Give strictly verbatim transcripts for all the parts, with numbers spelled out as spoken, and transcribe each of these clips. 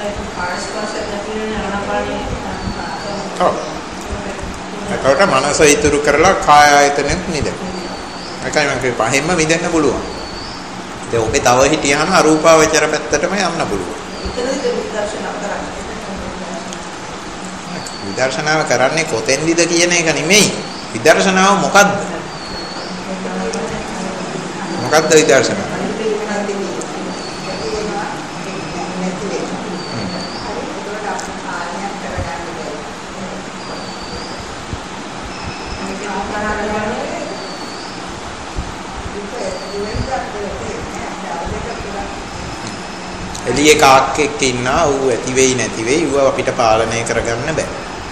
ඔව්. ඒකට මනස ඉතුරු කරලා කාය ආයතනෙත් නිදෙන්න. ඒකයි මම කිව්වේ පහෙන්ම මිදෙන්න පුළුවන්. ඒ ඔබේ තව හිටියහම අරූපාවචර පැත්තටම යන්න පුළුවන්. විදර්ශනාව කරන්නේ කොතෙන්දිද කියන එක නෙමෙයි. විදර්ශනාව මොකද්ද? මොකද්ද විදර්ශනාව? එළියේ කාක් එක්ක ඉන්නා ඌ ඇති වෙයි නැති වෙයි ඌව අපිට පාලනය කරගන්න බෑ.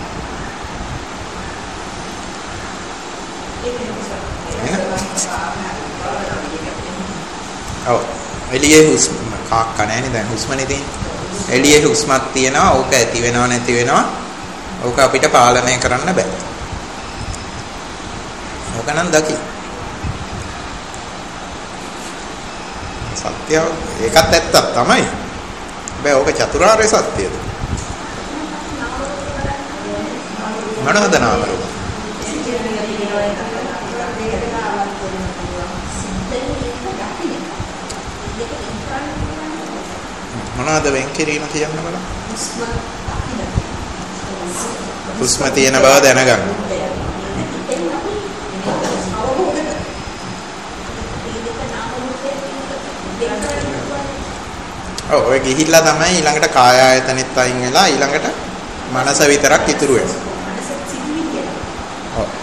ඔව් එළියේ හුස්ම කාක් කනෑනේ දැන් හුස්මනේ තියෙන්නේ. එළියේ හුස්මක් තියෙනවා ඕක ඇති වෙනව නැති වෙනවා ඕක අපිට පාලනය කරන්න බෑ. ඕක නම් දකි. සත්‍ය ඒකත් ඇත්තක් තමයි. හැබැයි ඕක චතුරාර්ය සත්‍යද? මොනවද නාම රූප? මොනවද වෙන් කිරීම කියන්න බලන්න. හුස්ම තියෙන බව දැනගන්න. ඔව් ඔය ගිහිල්ලා තමයි ඊළඟට කාය ආයතනෙත් අයින් වෙලා ඊළඟට මනස විතරක් ඉතුරු වෙනවා. ඔව්.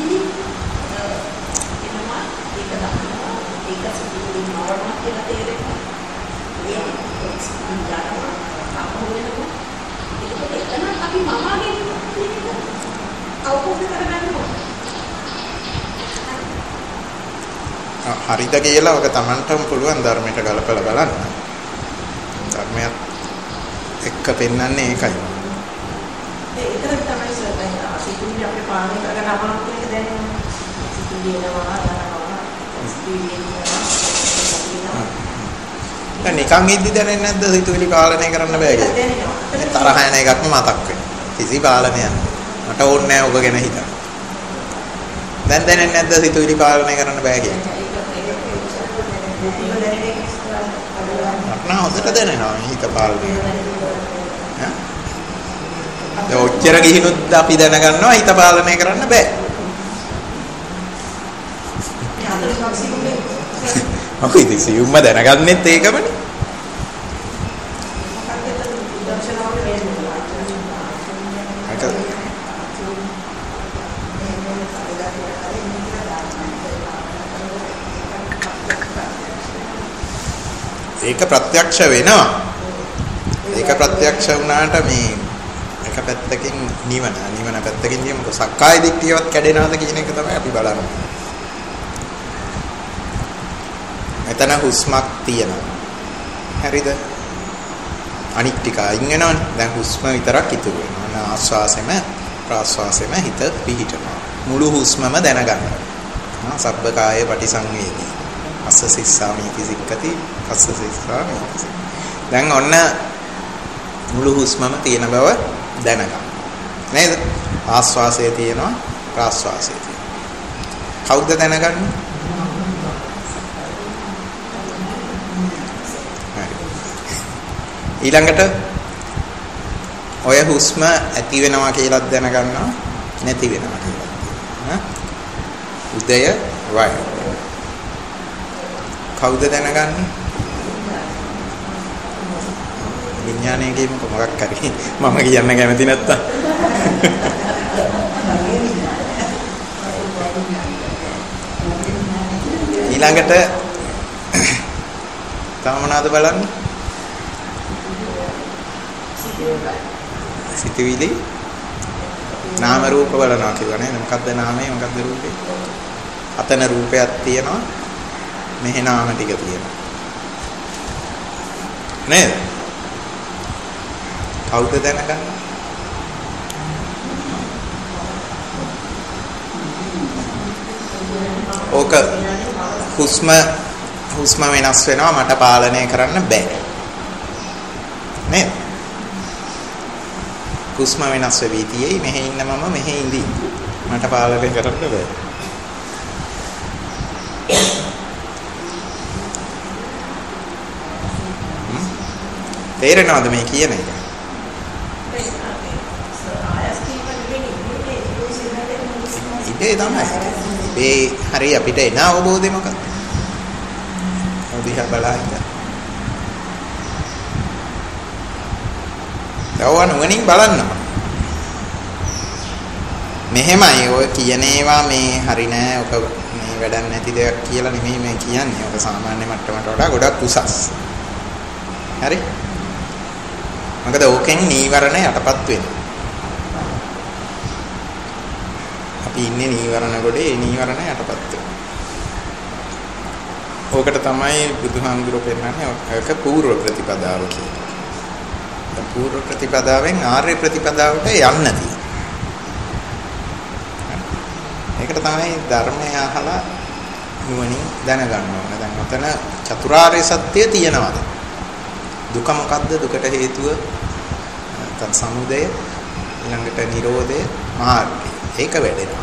හරිද කියලා ඔක Tamanටම පුළුවන් ධර්මයට ගලපලා බලන්න. ධර්මයක් එක්ක පෙන්වන්නේ ඒකයි. ඒ විතරක් තමයි සර් දැන් සිතුවිලි අපේ පාලනය කරගන්න අමාරු කියන එක දැනෙනවා. සිතුවිලි එනවා යනවා. සිතුවිලි එනවා. දැන් නිකන් ඉද්දි දැනෙන්නේ නැද්ද සිතුවිලි පාලනය කරන්න බෑ කියලා? දැනෙනවා. තරහ යන එකක්ම මතක් වෙනවා. කිසි පාලනයක් මට ඕනේ නැහැ ඔබ ගැන හිතන්න. දැන් දැනෙන්නේ නැද්ද සිතුවිලි පාලනය කරන්න බෑ කියලා? නෑ හොඳට දැනෙනවා හිත පාලනය. ඈ? ඒ ඔච්චර ගිහිනුත් අපි දැනගන්නවා හිත පාලනය කරන්න බෑ. අපි ඉතින් සියුම්ම දැනගන්නෙත් ඒකමනේ. ඒක ප්‍රත්‍යක්ෂ වෙනවා. ඒක ප්‍රත්‍යක්ෂ වුණාට මේ එක පැත්තකින් නිවන නිවන පැත්තකින් කියමුකෝ සක්කාය දිට්ඨියවත් කැඩෙනවද කියන එක තමයි අපි බලන්නේ. මෙතන හුස්මක් තියෙනවා. හරිද? අනිත් ටික අයින් වෙනවනේ. දැන් හුස්ම විතරක් ඉතුරු වෙනවා. ආස්වාසෙම ප්‍රාස්වාසෙම හිත පිහිටනවා. මුළු හුස්මම දැනගන්න. සබ්බකාය පටිසංවේදී. අස්ස සිස්සාමි කිසික්කති අස්ස සිස්සාමි. දැන් ඔන්න මුළු හුස්මම තියෙන බව දැනගන්න. නේද? ආස්වාසය තියෙනවා ප්‍රාස්වාසය තියෙනවා. කවුද දැනගන්නේ? ඊළඟට ඔය හුස්ම ඇති වෙනවා කියලා දැනගන්නවා නැති වෙනවා කියලා. උදය වය. කවුද දැනගන්නේ? විඥානයේ කියමුකෝ මොකක් හරි මම කියන්න කැමති නැත්තම්. ඊළඟට තව මොනවද බලන්නේ? සිතවිලි නාම රූප බලනවා කියවනේ. මොකද්ද නාමය මොකද්ද රූපේ? අතන රූපයක් තියෙනවා මෙහි නාම ටික තියෙනවා නේද? කවුද දැනගන්නේ? ඕක හුස්ම හුස්ම වෙනස් වෙනවා මට පාලනය කරන්න බෑ නේද? හුස්ම වෙනස් වෙවි තියෙයි. මෙහෙ ඉන්න මම මෙහෙ ඉඳි. මට පාලනය කරන්න බෑ. තේරෙනවද මේ කියන එක? ඉබේ තමයි. ඉබේ හරි අපිට එන අවබෝධය මොකක්ද? ඔදිහා බලන්න. දවන වනින් බලන්න. මෙහෙමයි ඔය කියන ඒවා මේ හරි නෑ. ඔක මේ වැඩක් නැති දෙයක් කියලා නෙමෙයි මේ කියන්නේ. ඔක සාමාන්‍ය මට්ටමට වඩා ගොඩක් උසස්. හරි? මොකද ඕකෙන් නීවරණ යටපත් වෙනවා. අපි ඉන්නේ නීවරණ ගොඩේ, ඒ නීවරණ යටපත් වෙනවා. ඕකට තමයි බුදුහාමුදුරුවෝ පෙන්නන්නේ ඔක පූර්ව ප්‍රතිපදාව කියලා. පූර්ව ප්‍රතිපදාවෙන් ආර්ය ප්‍රතිපදාවට යන්න තියෙනවා. ඒකට තමයි ධර්මය අහලා නුවණින් දැනගන්න ඕන. දැන් මෙතන චතුරාර්ය සත්‍ය තියෙනවද? දුක මොකද්ද? දුකට හේතුව නැත්නම් සමුදය, ඊළඟට නිරෝධය, මාර්ගය. ඒක වැඩෙනවා.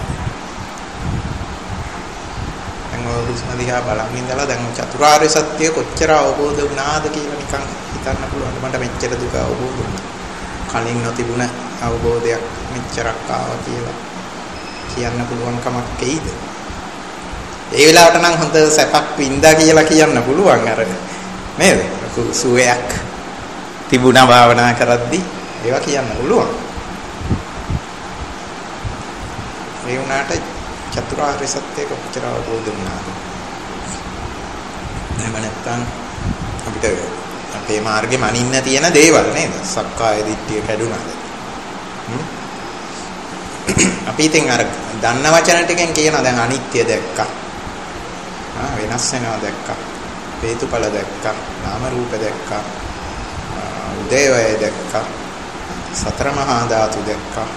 දැන් ඔය හුස්ම දිහා බලන් ඉඳලා දැන් චතුරාර්ය සත්‍ය කොච්චර අවබෝධ වුණාද කියලා නිකන් හිතන්න පුළුවන්. මට මෙච්චර දුක අවබෝධ වුණා. කලින් නොතිබුණ අවබෝධයක් මෙච්චරක් ආවා කියලා කියන්න පුළුවන් කමක් එයිද? ඒ වෙලාවට නම් හොඳ සැපක් වින්දා කියලා කියන්න පුළුවන් අර නේද? සුවයක් තිබුණා භාවනා කරද්දි ඒවා කියන්න පුළුවන්. ඒ වුණාට චතුරාර්ය සත්‍ය කොච්චර අවබෝධ වුණාද? එහෙම නැත්නම් අපිට අපේ මාර්ගේ මනින්න තියෙන දේවල් නේද? සක්කාය දිට්ඨිය කැඩුනාද? අපි ඉතින් අර දන්න වචන ටිකෙන් කියන දැන් අනිත්‍ය දැක්කා. ආ වෙනස් වෙනවා දැක්කා. හේතුඵල දැක්කා, නාම රූප දැක්කා, උදේවය දැක්කා, සතර මහා ධාතු දැක්කා.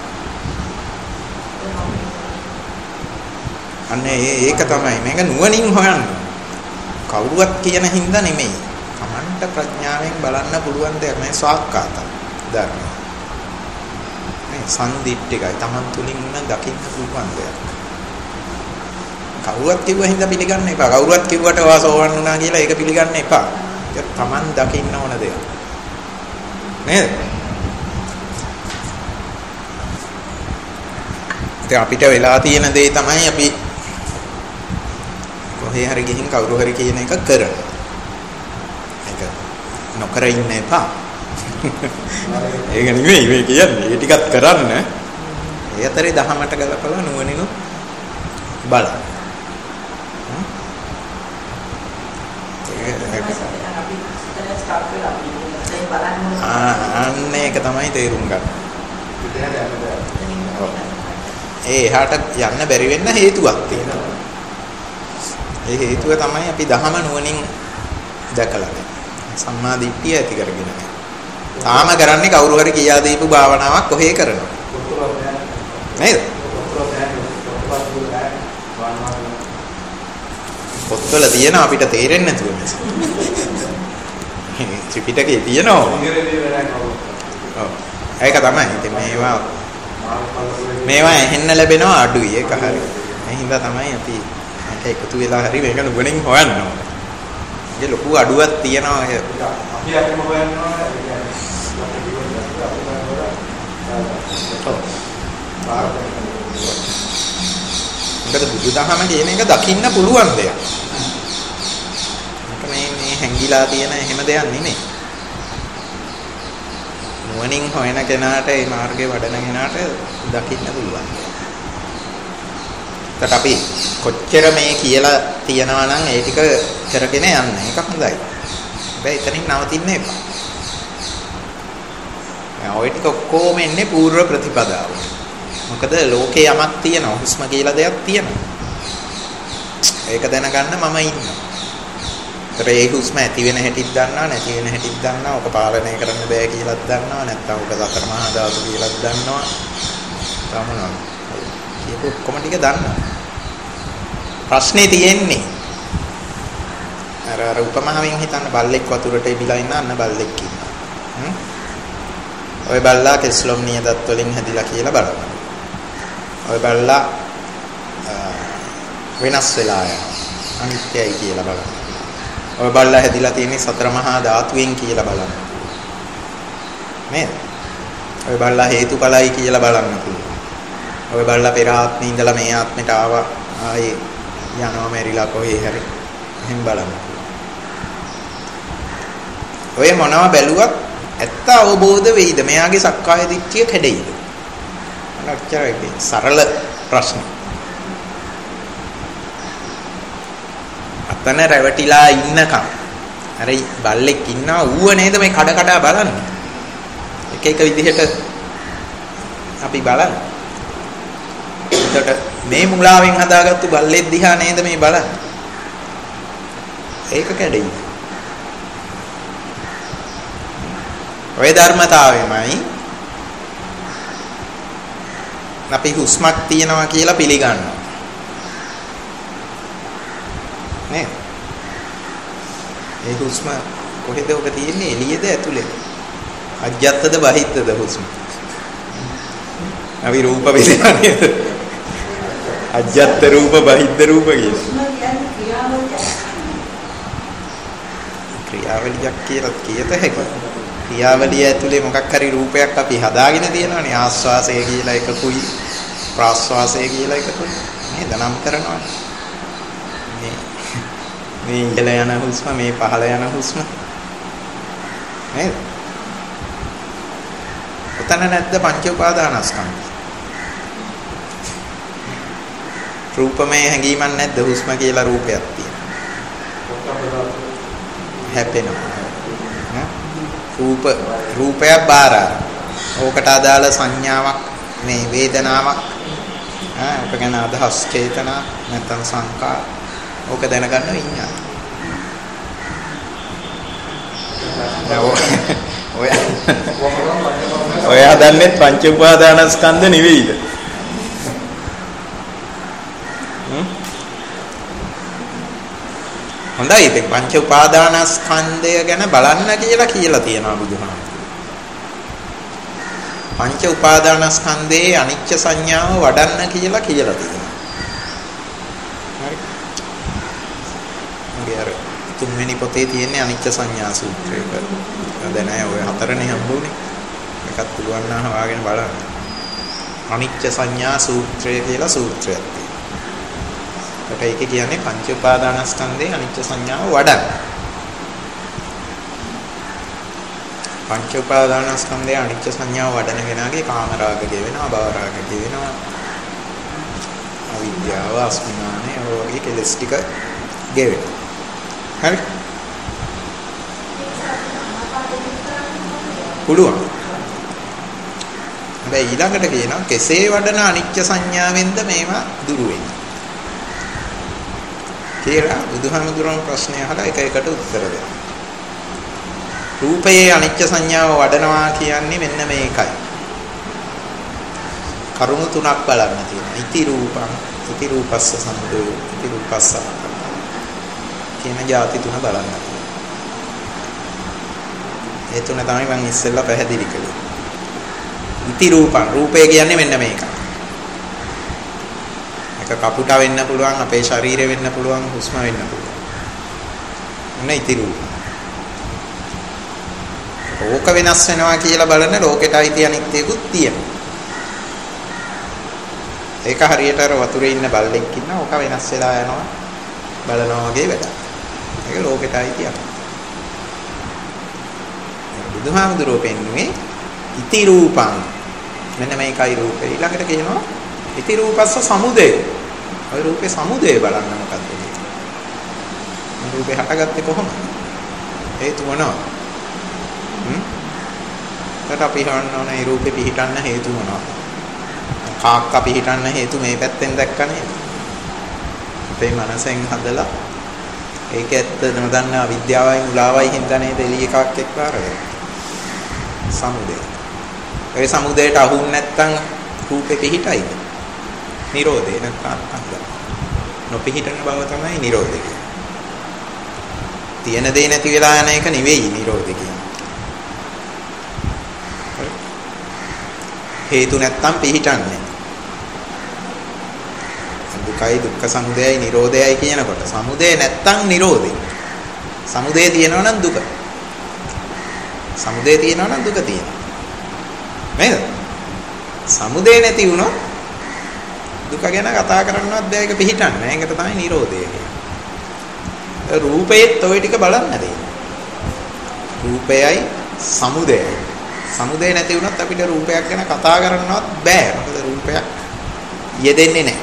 අනේ ඒක තමයි මේක නුවණින් හොයන්න. කවුරුවත් කියන හින්දා නෙමෙයි. Tamanta ප්‍රඥාවෙන් බලන්න පුළුවන් දෙයක් නේ සාක්කාත ධර්ම. මේ සම්දිට්ඨිකයි Taman තුලින් උන දකින්න පුළුවන් දෙයක්. කවුරුත් කිව්ව හින්දා පිළිගන්න එපා. කවුරුත් කිව්වට වාසෝවන් වුණා කියලා ඒක පිළිගන්න එපා. ඒක Taman දකින්න ඕන දෙයක්. නේද? ඉතින් අපිට වෙලා තියෙන දේ තමයි අපි කොහේ හරි ගිහින් කවුරු හරි කියන එක කරන. ඒක නොකර ඉන්න එපා. ඒක නෙමෙයි මේ කියන්නේ. ඒ ටිකත් කරන්න. ඒ අතරේ දහමට ගලපලා නුවණිනුත් බලන්න. අන්න ඒක තමයි තේරුම් ගන්න. ඒ එහාට යන්න බැරි වෙන්න හේතුවක් තියෙනවා. ඒ හේතුව තමයි අපි දහම නුවණින් දැකලා සම්මා දිට්ඨිය ඇති කරගෙන. තාම කරන්නේ කවුරු හරි කියා දීපු භාවනාවක් කොහේ කරනවා. නේද? පොත්වල තියෙන අපිට තේරෙන්නේ නැතුව නිසා. ත්‍රිපිටකේ තියෙනවා. ඔව්. ඒක තමයි. ඉතින් මේවා මේවා ඇහෙන්න ලැබෙනවා අඩුයි. ඒක හරි. ඒ හින්දා තමයි අපි මේක එකතු වෙලා හරි මේක නුවණින් හොයන්න ඕනේ. ඒක ලොකු අඩුවක් තියෙනවා. අපි අපිම හොයන්න ඕනේ. මොකද බුදුදහම කියන එක දකින්න පුළුවන් දෙයක්. මේක මේ මේ හැංගිලා තියෙන එහෙම දෙයක් නෙමෙයි. නුවණින් හොයන කෙනාට ඒ මාර්ගේ වඩන කෙනාට දකින්න පුළුවන්. ඒකට අපි කොච්චර මේ කියලා තියනවා නම් ඒ ටික කරගෙන යන්න. ඒක හොඳයි. හැබැයි එතනින් නවතින්න එපා. ඔය ටික ඔක්කොම එන්නේ පූර්ව ප්‍රතිපදාව. මොකද ලෝකේ යමක් තියෙනවා, හුස්ම කියලා දෙයක් තියෙනවා. ඒක දැනගන්න මම ඉන්නවා. ඒතර ඒ හුස්ම ඇති වෙන හැටිත් දන්නවා, නැති වෙන හැටිත් දන්නවා. ඔක පාලනය කරන්න බෑ කියලාත් දන්නවා. නැත්නම් ඔක සතර මහා ධාතු කියලාත් දන්නවා. තමනවා. ඒක ඔක්කොම ටික දන්නවා. ප්‍රශ්නේ තියෙන්නේ අර අර උපමාවෙන් හිතන්න බල්ලෙක් වතුරට ඉබිලා ඉන්න අන්න බල්ලෙක් ඉන්නවා. ඔය බල්ලා කෙස්ලොම් නියදත් වලින් හැදිලා කියලා බලන්න. ඔය බල්ලා වෙනස් වෙලා යනවා. අනිත්‍යයි කියලා බලන්න. ඔය බල්ලා හැදිලා තියෙන්නේ සතර මහා ධාතුවෙන් කියලා බලන්න. නේද? ඔය බල්ලා හේතුඵලයි කියලා බලන්න පුළුවන්. ඔය බල්ලා පෙර ආත්මේ ඉඳලා මේ ආත්මෙට ආවා. ආයේ යනවා මෙරිලා කොහේ හරි. එහෙන් බලන්න. ඔය මොනවා බැලුවත් ඇත්ත අවබෝධ වෙයිද? මෙයාගේ සක්කාය දිට්ඨිය කැඩෙයිද? අනක්චරයි සරල ප්‍රශ්න. අතන රැවටිලා ඉන්නකම් අර බල්ලෙක් ඉන්නා ඌව නේද මේ කඩ කඩ බලන්නේ. එක එක විදිහට අපි බලන්නේ. එතකොට මේ මුලාවෙන් හදාගත්තු බල්ලෙක් දිහා නේද මේ බලන්නේ. ඒක කැඩෙයි. ඔය ධර්මතාවෙමයි අපි හුස්මක් තියනවා කියලා පිළිගන්නවා. නේ? ඒ හුස්ම කොහෙද ඔක තියෙන්නේ? එළියේද ඇතුලේද? අජ්ජත්තද බහිත්තද හුස්ම? අපි රූප වේදනා නේද? අජ්ජත්ත රූප බහිද්ද රූප කියන්නේ. ක්‍රියාවලියක් කියලා කියත හැකියි. ක්‍රියාවලිය ඇතුලේ මොකක් හරි රූපයක් අපි හදාගෙන තියෙනවානේ. ආස්වාසය කියලා එකකුයි ප්‍රාස්වාසය කියලා එකකුයි නේද? නම් කරනවා. මේ මේ ඉහළ යන හුස්ම මේ පහළ යන හුස්ම නේද? උතන නැද්ද පංච උපාදානස්කන්ධ? රූපමය හැඟීමක් නැද්ද? හුස්ම කියලා රූපයක් තියෙනවා. හැපෙනවා. රූප රූපයක් බාරා. ඕකට අදාළ සංඥාවක් මේ වේදනාවක් ආ ඔක ගැන අදහස් චේතනා නැත්නම් සංකාර ඕක දැනගන්න විඤ්ඤාණ. ඔය ඔය හදන්නේ පංච උපාදානස්කන්ධ නෙවෙයිද? හොඳයි ඉතින් පංච උපාදානස්කන්ධය ගැන බලන්න කියලා කියලා තියෙනවා බුදුහාමුදුරුවෝ. පංච උපාදානස්කන්ධයේ අනිච්ච සංඥාව වඩන්න කියලා කියලා තියෙනවා. හරි. මගේ අර තුන්වෙනි පොතේ තියෙන අනිච්ච සංඥා සූත්‍රය. දැන් අය ඔය හතරනේ හම්බුනේ. එකක් පුළුවන් නම් හොයාගෙන බලන්න. අනිච්ච සංඥා සූත්‍රය කියලා සූත්‍රයක් තියෙනවා. ඒක කියන්නේ පංච උපාදානස්කන්ධයේ අනිච්ච සංඥාව වඩන්න. පංච උපාදානස්කන්ධයේ අනිච්ච සංඥාව වඩන කෙනාගේ කාම රාග ගෙවෙනවා, භව රාග ගෙවෙනවා, අවිද්‍යාව, අස්මිමානය වගේ කෙලස් ටික ගෙවෙනවා. හරි? පුළුවන්. හැබැයි ඊළඟට කියනවා කෙසේ වඩන අනිච්ච සංඥාවෙන්ද මේවා දුරු වෙන්නේ කියලා බුදුහාමුදුරන් ප්‍රශ්නය අහලා එක එකට උත්තර දෙනවා. රූපයේ අනිච්ච සංඥාව වඩනවා කියන්නේ මෙන්න මේකයි. කරුණු තුනක් බලන්න තියෙනවා. ඉති රූපං, ඉති රූපස්ස සමුදය, ඉති රූපස්ස කියන જાති තුන බලන්න තියෙනවා. ඒ තුන තමයි මම ඉස්සෙල්ලා පැහැදිලි කළේ. ඉති රූපං, රූපය කියන්නේ මෙන්න මේකයි. කපුට වෙන්න පුළුවන්, අපේ ශරීරය වෙන්න පුළුවන්, හුස්ම වෙන්න පුළුවන්. මොන ඉති රූප. ඕක වෙනස් වෙනවා කියලා බලන ලෝකෙට අයිති අනිත්‍යකුත් තියෙනවා. ඒක හරියට අර වතුරේ ඉන්න බල්ලෙක් ඉන්නවා, ඕක වෙනස් වෙලා යනවා බලනවා වගේ වැඩක්. ඒක ලෝකෙට අයිති අනිත්‍ය. බුදුහාමුදුරුවෝ පෙන්නුවේ ඉති රූපං. මෙන්න මේකයි රූපේ. ඊළඟට කියනවා ඉති රූපස්ස සමුදය. ඔය රූපේ සමුදය බලන්න මොකද්ද කියන්නේ? මේ රූපේ හටගත්තේ කොහොමද? හේතු මොනවද? හ්ම්? ඒකට අපි හොයන්න ඕන මේ රූපේ පිහිටන්න හේතු මොනවද? කාක්ක පිහිටන්න හේතු මේ පැත්තෙන් දැක්ක නේද? අපේ මනසෙන් හදලා ඒක ඇත්ත නොදන්න අවිද්‍යාවයි මුලාවයි හින්දා නේද එළිය එකක් එක්වාරය. සමුදය. ඒ සමුදයට අහුන් නැත්තම් රූපේ පිහිටයිද? නිරෝධේ නැත්නම් අහල. නොපිහිටන බව තමයි නිරෝධය කියන්නේ. තියෙන දේ නැති වෙලා යන එක නෙවෙයි නිරෝධය කියන්නේ. හේතු නැත්තම් පිහිටන්නේ. දුකයි දුක්ඛ සමුදයයි නිරෝධයයි කියනකොට සමුදය නැත්තම් නිරෝධය. සමුදය තියෙනවා නම් දුක. සමුදය තියෙනවා නම් දුක තියෙනවා. නේද? සමුදය නැති වුණොත් දුක ගැන කතා කරන්නවත් බෑ. ඒක පිහිටන්නේ නැහැ. ඒකට තමයි නිරෝධය කියන්නේ. රූපයේත් ඔය ටික බලන්න දෙන්න. රූපයයි සමුදයයි. සමුදය නැති වුණොත් අපිට රූපයක් ගැන කතා කරන්නවත් බෑ. මොකද රූපයක් යෙදෙන්නේ නැහැ.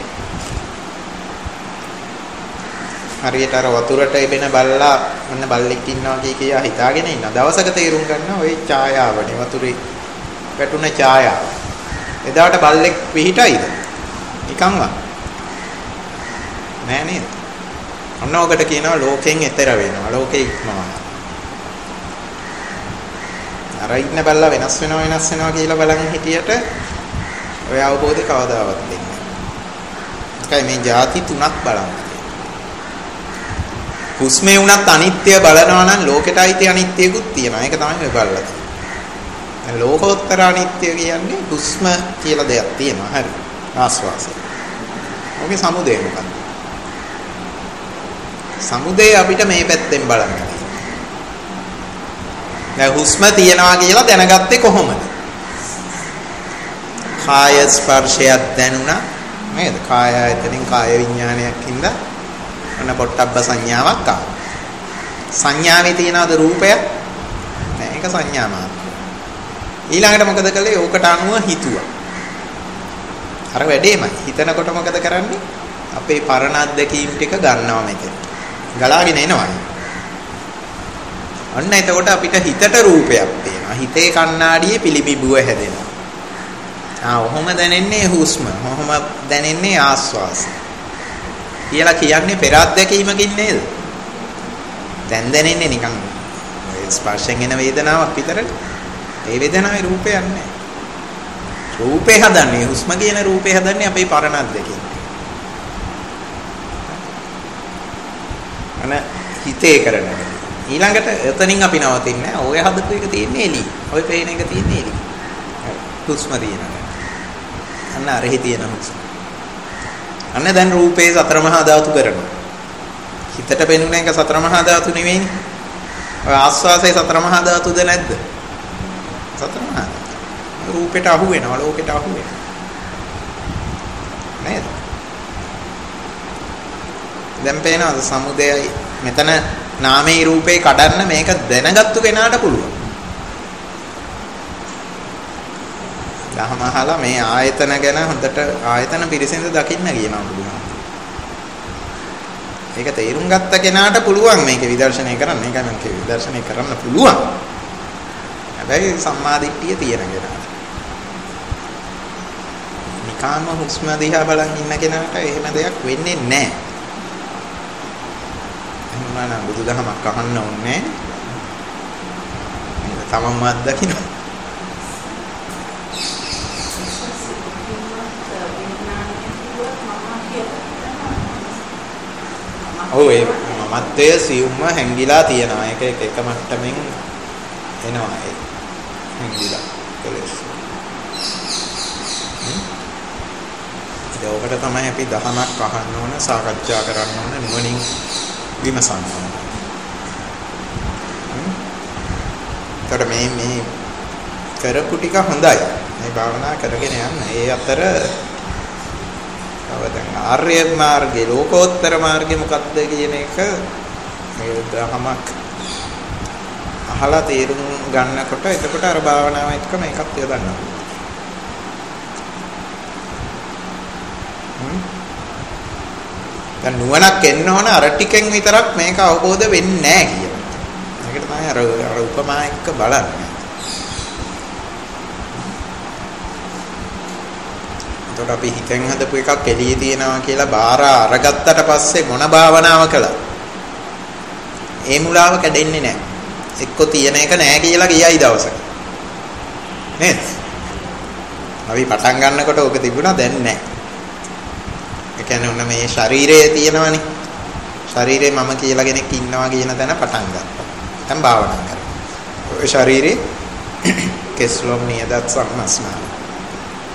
හරියට අර වතුරට එබෙන බල්ලා මොන බල්ලෙක් ඉන්නවා කිය කියා හිතාගෙන ඉන්න. දවසක තේරුම් ගන්නවා ওই ඡායාවනේ වතුරේ වැටුන ඡායාව. එදාට බල්ලෙක් පිහිටයිද? නිකන්වත් නෑ නේද? ඔන්න ඔකට කියනවා ලෝකෙන් එතර වෙනවා. ලෝකේ ඉක්මවනවා. අර ඉන්න බල්ලා වෙනස් වෙනවා වෙනස් වෙනවා කියලා බලන් හිටියට ඔය අවබෝධය කවදාවත් දෙන්නේ නෑ. ඒකයි මේ ಜಾති තුනක් බලන්න. හුස්මේ උනත් අනිත්‍ය බලනවා නම් ලෝකෙට අයිති අනිත්‍යකුත් තියෙනවා. ඒක තමයි මේ බලලා තියෙන්නේ. ලෝකෝත්තර අනිත්‍ය කියන්නේ හුස්ම කියලා දෙයක් තියෙනවා. හරි. ආස්වාසය. ඔගේ සමුදය මොකක්ද? සමුදය අපිට මේ පැත්තෙන් බලන්න තියෙනවා. දැන් හුස්ම තියනවා කියලා දැනගත්තේ කොහොමද? කාය ස්පර්ශයක් දැනුණා නේද? කාය ආයතනෙන් කාය විඥානයක් හින්දා අන්න පොට්ටබ්බ සංඥාවක් ආවා. සංඥාවේ තියනවාද රූපය? නෑ ඒක සංඥා මාත්‍රයි. ඊළඟට මොකද කළේ? ඕකට අනුව හිතුවා. අර වැඩේමයි. හිතනකොට මොකද කරන්නේ? අපේ පරණ අත්දැකීම් ටික ගන්නවා මෙතන. ගලාගෙන එනවා. අන්න එතකොට අපිට හිතට රූපයක් පේනවා. හිතේ කණ්ණාඩියේ පිළිබිඹුව හැදෙනවා. ආ ඔහොම දැනෙන්නේ හුස්ම. ඔහොම දැනෙන්නේ ආස්වාසය. කියලා කියන්නේ පෙර අත්දැකීමකින් නේද? දැන් දැනෙන්නේ නිකන් ස්පර්ශයෙන් එන වේදනාවක් විතරට. ඒ වේදනාවේ රූපයක් නැහැ. රූපේ හදන්නේ හුස්ම කියන රූපේ හදන්නේ අපේ පරණ අත්දැකීම. අන හිතේ කරන ඊළඟට එතනින් අපි නවතින්නේ නැහැ. ඔය හදපු එක තියෙන්නේ එළිය. ඔය පේන එක තියෙන්නේ එළිය. හුස්ම තියෙනවා. අන්න අරහි තියෙන හුස්ම. අන්න දැන් රූපේ සතර මහා ධාතු කරනවා. හිතට පෙනුන එක සතර මහා ධාතු නෙවෙයිනේ. ඔය ආස්වාසේ සතර මහා ධාතුද නැද්ද? සතර මහා ධාතු. රූපෙට අහු වෙනවා, ලෝකෙට අහු වෙනවා. නේද? දැන් පේනවාද සමුදයයි මෙතන නාමයේ රූපේ කඩන්න මේක දැනගත්තු කෙනාට පුළුවන්. දහමහලා මේ ආයතන ගැන හොඳට ආයතන පිරිසිඳ දකින්න කියනවා බුදුහාම. ඒක තේරුම් ගත්ත කෙනාට පුළුවන් මේක විදර්ශනය කරන්න. ඒකයි මම කිව්වේ විදර්ශනය කරන්න පුළුවන්. හැබැයි සම්මාදිට්ඨිය තියෙන කෙනාට. නිකාම හුස්ම දිහා බලන් ඉන්න කෙනාට එහෙම දෙයක් වෙන්නේ නැහැ. එහෙනම් නම් බුදුදහමක් අහන්න ඕනේ. මේක තමන්ම අත්දකින්න. ඔව් ඒ මමත්වයේ සියුම්ම හැංගිලා තියෙනවා. ඒක එක එක මට්ටමින් එනවා ඒ හැංගිලා කෙලස්. ඒකට තමයි අපි දහමක් අහන්න ඕන, සාකච්ඡා කරන්න ඕන, නුවණින් විමසන්න ඕන. ඒතර මේ මේ කරපු ටික හොඳයි. මේ භාවනා කරගෙන යන්න. ඒ අතර අවදන් ආර්ය මාර්ගේ ලෝකෝත්තර මාර්ගේ මොකක්ද කියන එක මේ දහමක් අහලා තේරුම් ගන්නකොට එතකොට අර භාවනාව එක්ක මේකත් යොදන්න. දැන් නුවණක් එන්න ඕන අර ටිකෙන් විතරක් මේක අවබෝධ වෙන්නේ නැහැ කියලා. ඒකට තමයි අර අර උපමා එක්ක බලන්නේ. එතකොට අපි හිතෙන් හදපු එකක් එළියේ තියෙනවා කියලා බාර අරගත්තට පස්සේ මොන භාවනාව කළා? ඒ මුලාව කැඩෙන්නේ නැහැ. එක්ක තියෙන එක නැහැ කියලා කියයි දවසක. නේද? අපි පටන් ගන්නකොට ඕක තිබුණා දැන් නැහැ. ඒ කියන්නේ ඔන්න මේ ශරීරයේ තියෙනවනේ. ශරීරේ මම කියලා කෙනෙක් ඉන්නවා කියන තැන පටන් ගත්තා. දැන් භාවනා කරනවා. ඔය ශරීරේ කෙස්ලොම් නියදත් සම්මස්නා.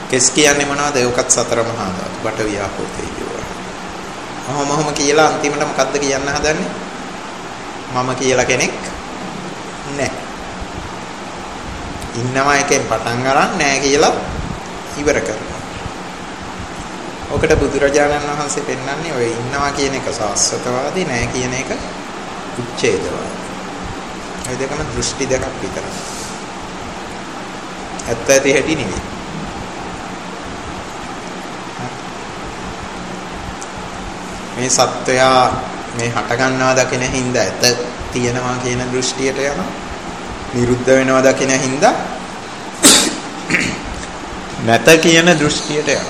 කෙස් කියන්නේ මොනවද? ඒකත් සතර මහා ධාතු. පඨවි ආපෝ තේජෝ. ඔහොම ඔහොම කියලා අන්තිමට මොකද්ද කියන්න හදන්නේ? මම කියලා කෙනෙක් නැහැ. ඉන්නවා එකෙන් පටන් අරන් නැහැ කියලා ඉවර කරනවා. ඔකට බුදුරජාණන් වහන්සේ පෙන්වන්නේ ඔය ඉන්නවා කියන එක සාස්වතවාදී, නැහැ කියන එක උච්ඡේදවාදී. ඔය දෙකම දෘෂ්ටි දෙකක් විතරයි. ඇත්ත ඇති හැටි නෙවෙයි. මේ සත්වයා මේ හට ගන්නවා දකින හින්දා ඇත තියෙනවා කියන දෘෂ්ටියට යනවා. නිරුද්ධ වෙනවා දකින හින්දා නැත කියන දෘෂ්ටියට යනවා.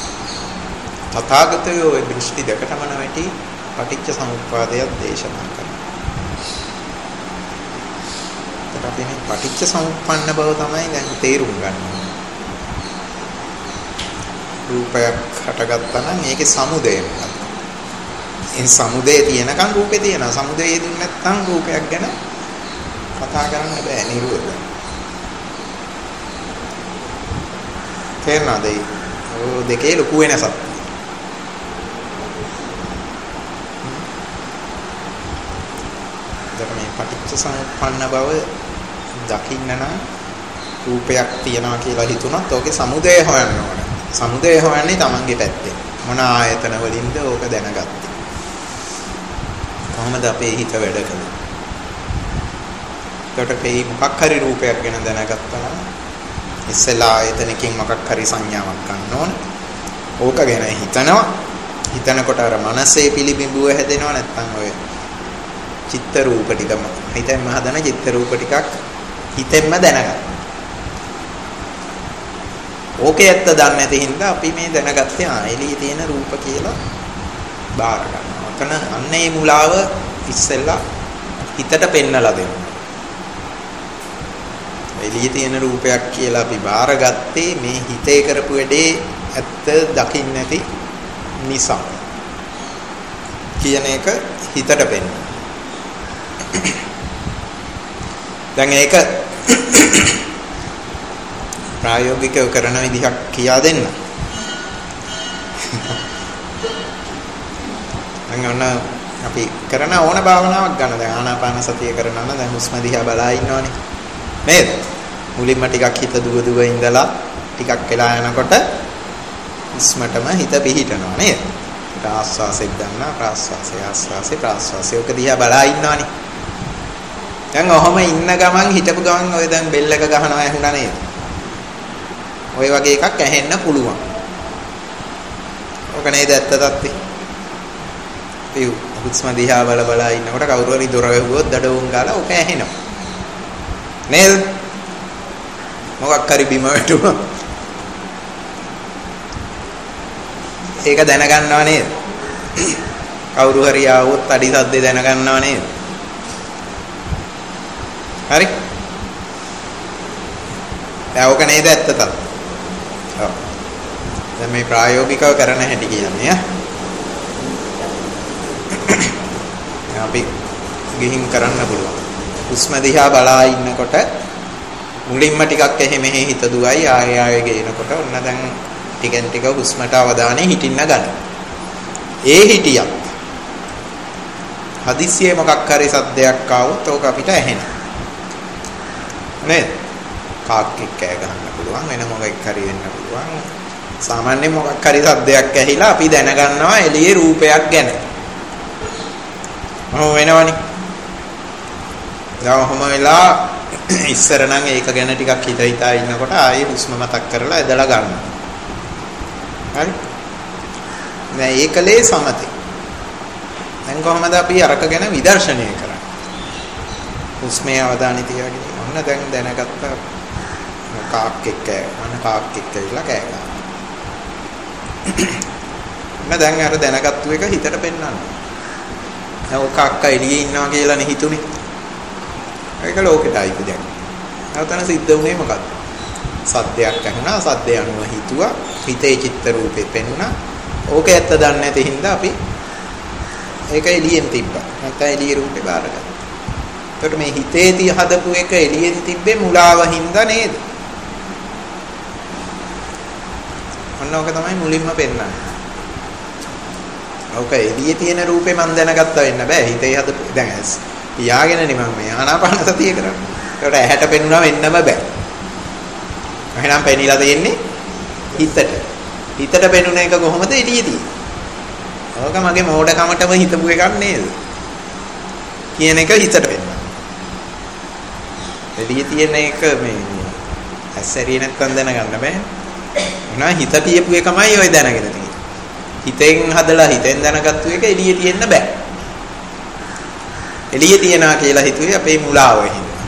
තථාගතයෝ ওই දෘෂ්ටි දෙකටම නැටි පටිච්ච සමුප්පාදයක් දේශනා කරනවා. ඒකට අපි මේ පටිච්ච සමුප්පන්න බව තමයි දැන් තේරුම් ගන්න ඕනේ. රූපයක් හටගත්තා නම් ඒකේ සමුදය මොකක්ද? ඒ සමුදය තියෙනකන් රූපේ තියෙනවා. සමුදය යෙදුන්නේ නැත්නම් රූපයක් ගැන කතා කරන්න බෑ. නිරෝධය. තේරෙනවද? ඔය දෙකේ ලොකු වෙනසක්. දැන් මේ පටිච්ච සමුප්පන්න බව දකින්න නම් රූපයක් තියනවා කියලා හිතුණොත් ඕකේ සමුදය හොයන්න ඕනේ. සමුදය හොයන්නේ Tamanගේ පැත්තේ. මොන ආයතන වලින්ද ඕක දැනගත්තේ? කොහොමද අපේ හිත වැඩ කරන්නේ? එතකොට මේ මොකක් හරි රූපයක් ගැන දැනගත්තා නම් ඉස්සෙල්ලා ආයතනකින් මොකක් හරි සංඥාවක් ගන්න ඕන. ඕක ගැන හිතනවා. හිතනකොට අර මනසේ පිළිබිඹුව හැදෙනවා. නැත්නම් ඔය චිත්ත රූප ටිකම හිතෙන්ම හදන චිත්ත රූප ටිකක් හිතෙන්ම දැනගන්න. ඕකේ ඇත්ත දන්නේ නැති හින්දා අපි මේ දැනගත්තේ ආ එළියේ තියෙන රූප කියලා බාර ගන්නවා. ඔතන අන්නේ මුලාව ඉස්සෙල්ලා හිතට පෙන්නලා දෙනවා. එළියේ තියෙන රූපයක් කියලා අපි බාරගත්තේ මේ හිතේ කරපු වැඩේ ඇත්ත දකින්න නැති නිසා කියන එක හිතට පෙන්නනවා. දැන් ඒක ප්‍රායෝගිකව කරන විදිහක් කියා දෙන්න. දැන් ඔන්න අපි කරන ඕන භාවනාවක් ගන්න. දැන් ආනාපාන සතිය කරනවා නම් දැන් හුස්ම දිහා බලා ඉන්නවනේ. නේද? මුලින්ම ටිකක් හිත දුව දුව ඉඳලා ටිකක් වෙලා යනකොට හුස්මටම හිත පිහිටනවා නේද? ඒක ආස්වාසෙත් ගන්නවා ප්‍රාස්වාසය ආස්වාසය ප්‍රාස්වාසය ඔක දිහා බලා ඉන්නවනේ. දැන් ඔහොම ඉන්න ගමන් හිටපු ගමන් ඔය දැන් බෙල් එක ගහනවා ඇහුණා නේද? ඔය වගේ එකක් ඇහෙන්න පුළුවන්. ඔක නේද ඇත්ත තත්ත්වය? ඒ හුස්ම දිහා බල බල ඉන්නකොට කවුරු හරි දොර වැහුවොත් දඩවුම් ගාලා ඔක ඇහෙනවා. නේද? මොකක් හරි බිම වැටුණා. ඒක දැනගන්නව නේද? කවුරු හරි ආවොත් අඩි සද්දේ දැනගන්නව නේද? හරි? දැන් ඔක නේද ඇත්ත තත්ත්වය? ඔව්. දැන් මේ ප්‍රායෝගිකව කරන හැටි කියන්නේ ඈ. අපි ගිහින් කරන්න පුළුවන්. හුස්ම දිහා බලා ඉන්නකොට මුලින්ම ටිකක් එහෙ මෙහෙ හිත දුවයි ආයෙ ආයෙ ගේනකොට ඔන්න දැන් ටිකෙන් ටික හුස්මට අවධානය හිටින්න ගන්න. ඒ හිටියක් හදිස්සියේ මොකක් හරි සද්දයක් ආවොත් ඕක අපිට ඇහෙනවා. නේද? කාක් එක්ක කෑ ගන්න පුළුවන් වෙන මොකක් හරි වෙන්න පුළුවන්. සාමාන්‍යයෙන් මොකක් හරි සද්දයක් ඇහිලා අපි දැනගන්නවා එළියේ රූපයක් ගැන. මොහොම වෙනවනේ. දැන් වෙලා ඉස්සර නම් ඒක ගැන ටිකක් හිත හිතා ඉන්නකොට ආයේ හුස්ම මතක් කරලා ඇදලා ගන්නවා. හරි? දැන් ඒකලේ සමතේ. දැන් කොහමද අපි අරක ගැන විදර්ශනය කරන්නේ? හුස්මේ අවධානය තියාගෙන ඔන්න දැන් දැනගත්ත කාක් එක්ක අන කාක් එක්ක ඉලා කෑ ගන්නවා. මම දැන් අර දැනගත්තු එක හිතට පෙන්නන්න. දැන් ඔක අක්කා එළියේ ඉන්නවා කියලා නේ හිතුනේ. ඒක ලෝකෙටයි දැන්. නැවතන සිද්ධ වුණේ මොකක්ද? සද්දයක් ඇහුණා, සද්දය අනුව හිතුවා, හිතේ චිත්ත රූපේ පෙනුණා. ඕක ඇත්ත දන්නේ නැති හින්දා අපි ඒක එළියෙන් තිබ්බා. නැත්නම් එළියේ රූපේ බාරගත්තා. එතකොට මේ හිතේ තිය හදපු එක එළියෙන් තිබ්බේ මුලාව හින්දා නේද? අන්න ඕක තමයි මුලින්ම පෙන්නන්නේ. ඕක එළියේ තියෙන රූපේ මම දැනගත්තා වෙන්න බෑ. හිතේ හද දැන් ඇස් පියාගෙනනේ මම මේ ආනාපාන සතිය කරන්නේ. ඒකට ඇහැට පෙනුනම එන්නම බෑ. එහෙනම් පෙනිලා තියෙන්නේ හිතට. හිතට පෙනුන එක කොහොමද එළියේ තියෙන්නේ? ඕක මගේ මෝඩකමටම හිතපු එකක් නේද? කියන එක හිතට වෙනවා. එළියේ තියෙන එක මේ ඇස්සරිය නැත්තම් දැනගන්න බෑ. එහෙනම් හිත කියපු එකමයි ඔය දැනගෙන තියෙන්නේ. හිතෙන් හදලා හිතෙන් දැනගත්තු එක එළියේ තියෙන්න බෑ. එළියේ තියනවා කියලා හිතුවේ අපේ මුලාව හින්දා.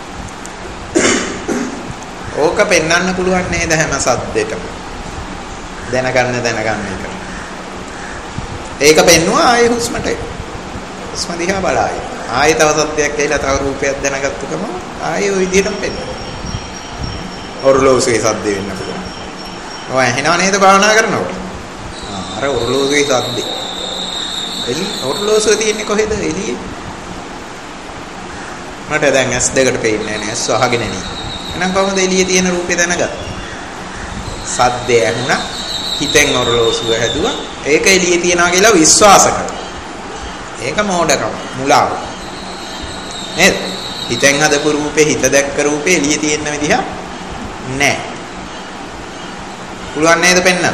ඕක පෙන්වන්න පුළුවන් නේද හැම සද්දෙටම. දැනගන්න දැනගන්න එක. ඒක පෙන්නුවා ආයේ හුස්මට. හුස්ම දිහා බලائے. ආයේ තව සත්‍යයක් කියලා තව රූපයක් දැනගත්තු ගමන් ආයේ ওই විදිහටම පෙන්වනවා. ඔරලෝසුවේ සද්ද වෙන්න පුළුවන්. ඔය ඇහෙනව නේද භාවනා කරනකොට? ආ අර ඔරලෝසුවේ සද්ද. එලි ඔරලෝසුව තියෙන්නේ කොහෙද? එළියේ. මට දැන් ඇස් දෙකට පේන්නේ නැහැ. ඇස් වහගෙන නේ. එහෙනම් කොහොමද එළියේ තියෙන රූපේ දැනගත්තේ? සද්දය ඇහුණා. හිතෙන් ඔරලෝසුව හැදුවා. ඒක එළියේ තියනවා කියලා විශ්වාස කරනවා. ඒක මෝඩකම, මුලාව. නේද? හිතෙන් හදපු රූපේ හිත දැක්ක රූපේ එළියේ තියෙන විදිහ නෑ. පුළුවන් නේද පෙන්නන්න?